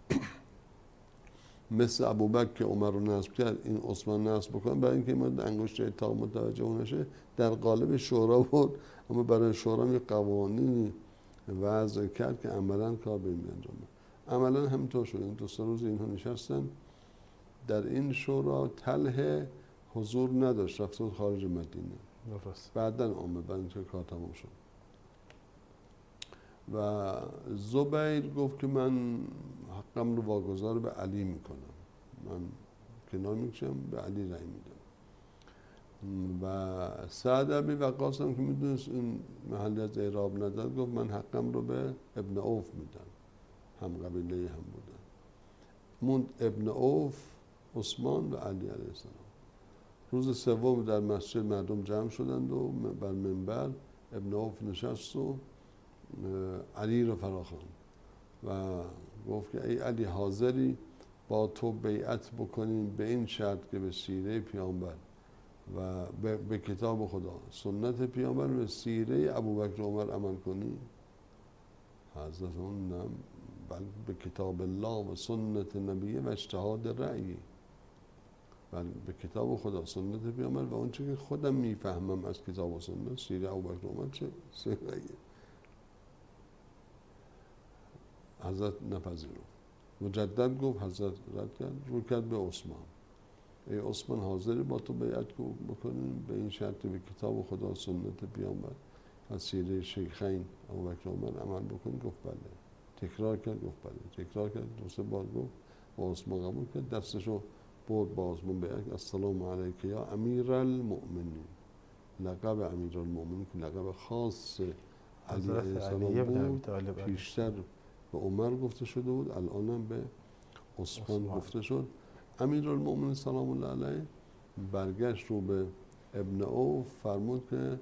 مثل ابوبکر که عمر رو نصب کرد این عثمان نصب بکنه، برای اینکه ما انگشت تا متوجه نشه در قالب شورا بود، اما برای شورا یه قوانینی وضع کرد که عملا کار به این انجام بده. عملا همینطور شد. این دو سه روز اینها نشستن در این شورا. طلحه حضور نداشت، رفت خارج مدینه. درست. بعداً آمد بعد اینکه کار تمام شد. و زبیر گفت که من حقم رو واگذار به علی میکنم، من کنار میکشم به علی رأی میدم. و سعد ابی وقاص هم که میدونست این محلی از اعراب نداد گفت من حقم رو به ابن عوف میدم، هم قبیله هم بودن. موند ابن عوف، عثمان و علی علیه السلام. روز سوم در مسجد مردم جمع شدند و بر منبر ابن عوف نشست و علی رو فراخواند و گفت که ای علی، حاضری با تو بیعت بکنیم به این شرط که به سیره پیامبر و به, به کتاب خدا، سنت پیامبر و سیره ابوبکر و عمر عمل کنی؟ حضرت اون نه، بل به کتاب الله و سنت نبیه و اجتهاد رأیی، بل به کتاب خدا، سنت پیامبر و اون چه که خودم میفهمم از کتاب و سنت، سیره ابوبکر و عمر چه سیره. حضرت نپذیرفت، مجدد گفت، حضرت رد کرد، رو کرد به عثمان. ای عثمان، حاضری با تو بیعت بکنیم به این شرط به کتاب خدا، سنت پیامبر و سیره شیخین ابوبکر و عمر عمل بکنیم؟ گفت بله. تکرار کرد، گفت بله. تکرار کرد، دو سه بار گفت، با عثمان قبول کرد، دستشو برد با عثمان بیعت. السلام علیک یا امیر المؤمنین. لقب امیر المؤمنین که لقب خاص علی علیه السلام بود، پیشتر به عمر گفته شده بود، الانم به عثمان گفته شد. امیرالمؤمنین سلام الله علیه برگشت رو به ابن عوف، فرمود که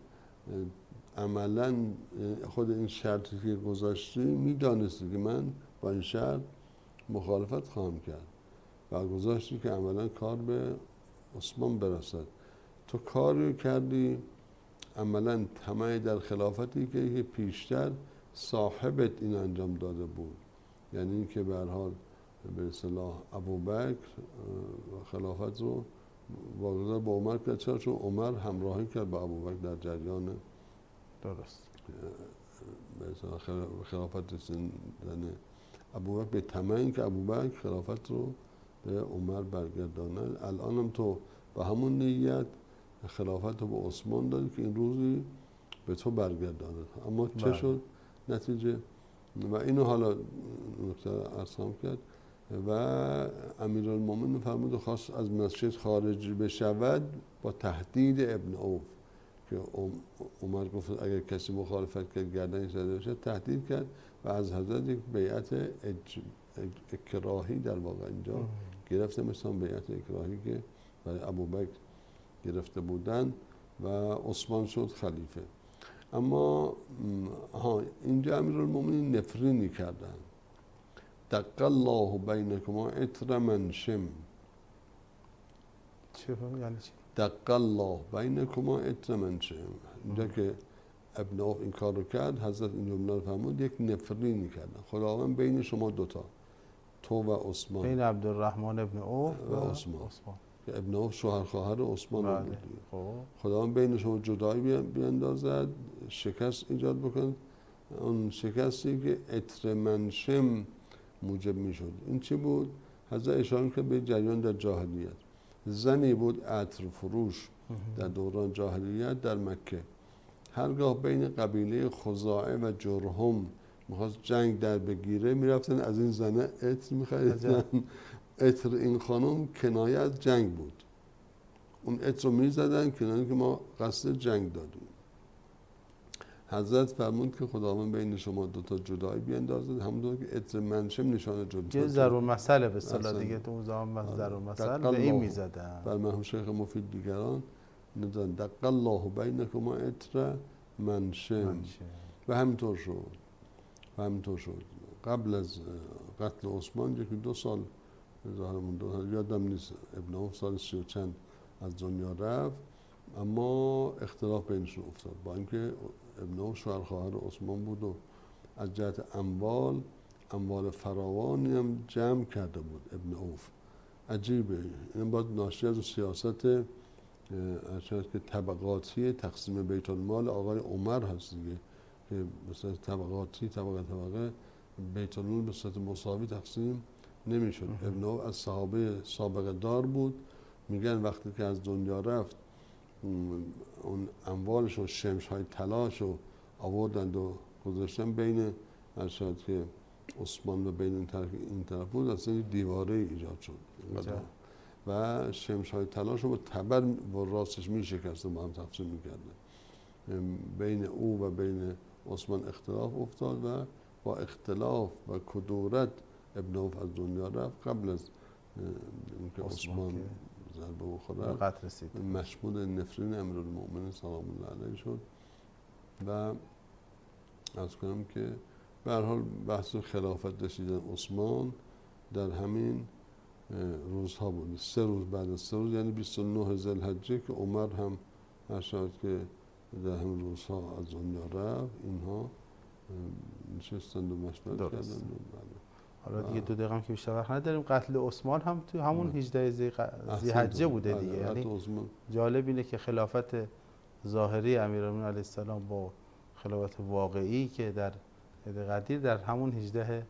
عملا خود این شرطی که گذاشتی میدانستی که من با این شرط مخالفت خواهم کرد و گذاشتی که عملا کار به عثمان برسد. تو کاری کردی عملا طمع در خلافتی که پیشتر صاحبت این انجام داده بود، یعنی اینکه به هر حال به اصطلاح ابوبکر خلافت رو واگذار با عمر کرد، چرا؟ چون عمر همراهی کرد با ابوبکر در جریان درست به اصطلاح خلافت رسیدن ابوبکر، به طمع اینکه ابوبکر خلافت رو به عمر برگرداند. الان هم تو با همون نیت خلافت رو به عثمان دادی که این روزی به تو برگرداند. اما چه بله. شد نتیجه؟ و اینو حالا نکته ارسام کرد و امیرالمومنین فرمود خواست از مسجد خارج بشود با تهدید ابن عوف که عمر گفت اگر کسی مخالفت کرد گردنش زده بشه، تهدید کرد و از حضرت یک بیعت اج... اکراهی در واقع اینجا گرفته، مثلا بیعت اکراهی که برای ابوبکر گرفته بودن و عثمان شد خلیفه. اما ها اینجا امیرالمومنین نفرینی کردن، دق الله بینکما عطر منشم. چه یعنی چی؟ دق الله بینکما عطر منشم. اینجا که ابن عوف این کار رو کرد، حضرت این جمله رو فرمود، یک نفرینی کردن خداوند بین شما دوتا، تو و عثمان، بین عبدالرحمن ابن عوف و عثمان, عثمان. که ابن عوف شوهر خواهر عثمان بله. بود. خب خداوند بین شما جدایی بیاندازد، شکست ایجاد بکند، اون شکستی که عطر منشم موجب میشد. این چی بود؟ حضرت اشاره کرد به جریان در جاهلیت. زنی بود عطر فروش در دوران جاهلیت در مکه، هرگاه بین قبیله خزاعه و جرهم میخواست جنگ در بگیره، میرفتن از این زنه عطر میخریدن. عطر این خانم کنایه از جنگ بود، اون عطر رو میزدن کنایه که ما قصد جنگ دادیم. حضرت فرمود که خداوند بین شما دوتا جدایی بیاندازد، همونطور که عطر منشم نشانه جدایی. یه ضرور مسئله به اصطلاح دیگه، تو اون زمان ضرور مسئله به این میزدن. بر مرحوم شیخ مفید دیگران ندان دق الله بینکما عطر منشم. و همینطور شد و همینطور شد. قبل از قتل عثمان یکی دو سال ظاهرمون دو سال یادم نیست، ابن عوف سال سی و چند از دنیا رفت، اما اختلاف بینشون افتاد، با اینکه ابن عوف شوهر خواهر عثمان بود و از جهت اموال اموال فراوانی هم جمع کرده بود ابن عوف. عجیبه، این باید ناشی از سیاست اشاره که طبقاتی تقسیم بیت المال آقای عمر هست دیگه، که به صورت طبقاتی طبقه طبقه بیت المال به صورت مساوی تقسیم نمیشد. ابن عوف از صحابه سابقه دار بود، میگن وقتی که از دنیا رفت اون اموالش و شمش های طلاش رو آوردند و گذاشتن بین اشاره که عثمان و بین این طرف این طرف بود، اصلا دیواره ایجاد شد و شمش های طلاش رو با تبر و راستش می شکستن، با هم تقسیم می کردن. بین او و بین عثمان اختلاف افتاد و با اختلاف و کدورت ابن عوف از دنیا رفت قبل از اینکه عثمان ضربه بخوره قتل رسید، مشمول نفرین امیرالمؤمنین سلام الله علیه شد. و عرض کنم که به هر حال بحث خلافت رسیدن عثمان در همین روزها بود، سه روز بعد از سه روز، یعنی بیست و نه ذوالحجه که عمر هم هر شاید که در همین روزها از دنیا رفت، اینها نشستند و مشورت کردند. حالا دیگه دو دقیقه هم که بیشتر وقت نداریم، قتل عثمان هم تو همون هجده ذی‌حجه بوده دیگه. یعنی جالب اینه که خلافت ظاهری امیرالمومنین علیه السلام با خلافت واقعی که در عید قدیر در همون هجده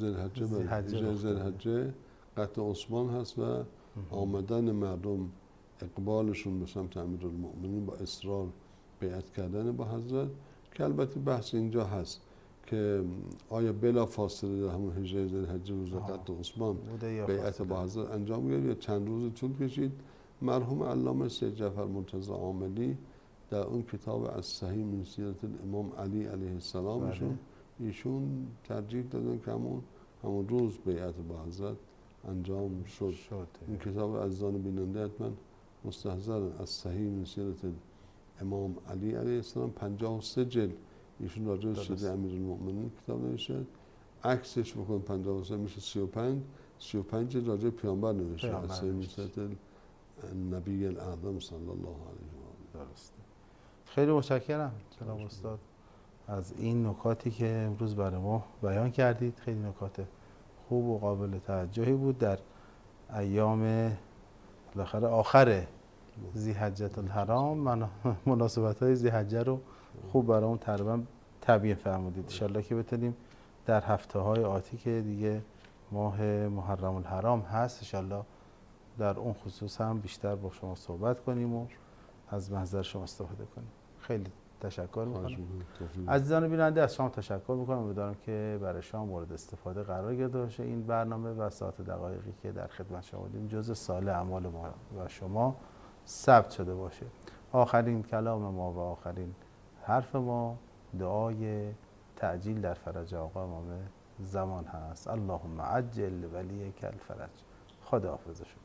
ذی‌حجه قتل عثمان هست و آمدن مردم اقبالشون به سمت امیرالمؤمنین با اصرار بیعت کردن با حضرت، که البته بحث اینجا هست که آیا بلا فاصله در همون هجده ذی‌حجه روز قتل عثمان بیعت با حضرت انجام گرفت یا چند روز طول کشید. مرحوم علامه سید جعفر مرتضی عاملی در اون کتاب از صحیح من سیرت الامام علی علیه السلام ایشون ایشون ترجیح دادن که همون همون روز بیعت با حضرت انجام شد. شد. این کتاب عزیزان بیننده حتما مستحضرن، از صحیح من سیرت امام علی علیه السلام پنجاه و سه جلد ایشون راجع به سیرت امیرالمؤمنین کتاب نوشته، عکسش بکن پنجاه و سه میشه سی و پنج، سی و پنج جلد راجع به پیامبر نوشته، از صحیح من سیرت النبی الاعظم صلی الله علیه و آله. درسته. خیلی متشکرم جناب استاد از این نکاتی که امروز برای ما بیان کردید. خیلی نکات خوب و قابل توجهی بود در ایام بالاخره آخر ذی‌حجة الحرام. من مناسبت‌های ذی‌حجه رو خوب برامون تقریبا تبیین فرمودید. ان شاءالله که بتونیم در هفته‌های آتی که دیگه ماه محرم الحرام هست، ان شاءالله در اون خصوص هم بیشتر با شما صحبت کنیم و از محضر شما استفاده کنیم. خیلی تشکر میکنم. عزیزان بیننده از شما تشکر میکنم، امیدوارم که برای شما مورد استفاده قرار گرفته باشه این برنامه و ساعت دقایقی که در خدمت شما بودیم جزء صالح اعمال ما و شما ثبت شده باشه. آخرین کلام ما و آخرین حرف ما دعای تعجیل در فرج آقا امام زمان هست. اللهم عجل ولیک الفرج. خدا حافظ شما.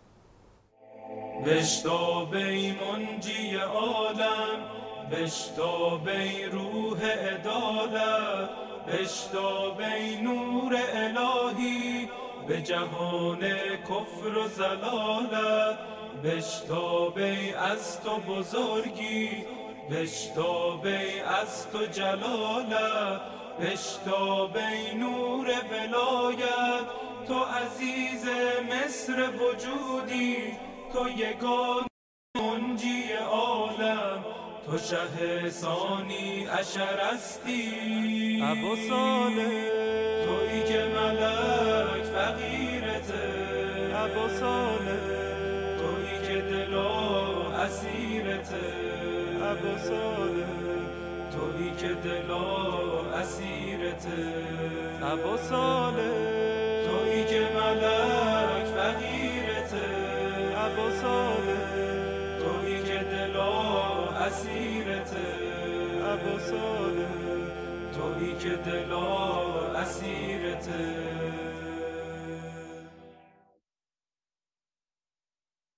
بشتاب ای منجی عالم، بشتاب ای روح عدالت، بشتاب ای نور الهی به جهان کفر و ضلالت، بشتاب ای از تو بزرگی، بشتاب ای از تو جلالت، بشتاب ای نور ولایت، تو عزیز مصر وجودی، تو یگان منجی عالم، تو شه ثانی عشر هستی ابو صالح، تویی که ملک فقیرته ابو صالح، تویی که دلا اسیرته ابو صالح، تویی که دلا اسیرته ابو صالح، تویی که ملک فقیرته ابو صالح، تویی که دلا اسیرته ابو صالح، تویی که دلا اسیرته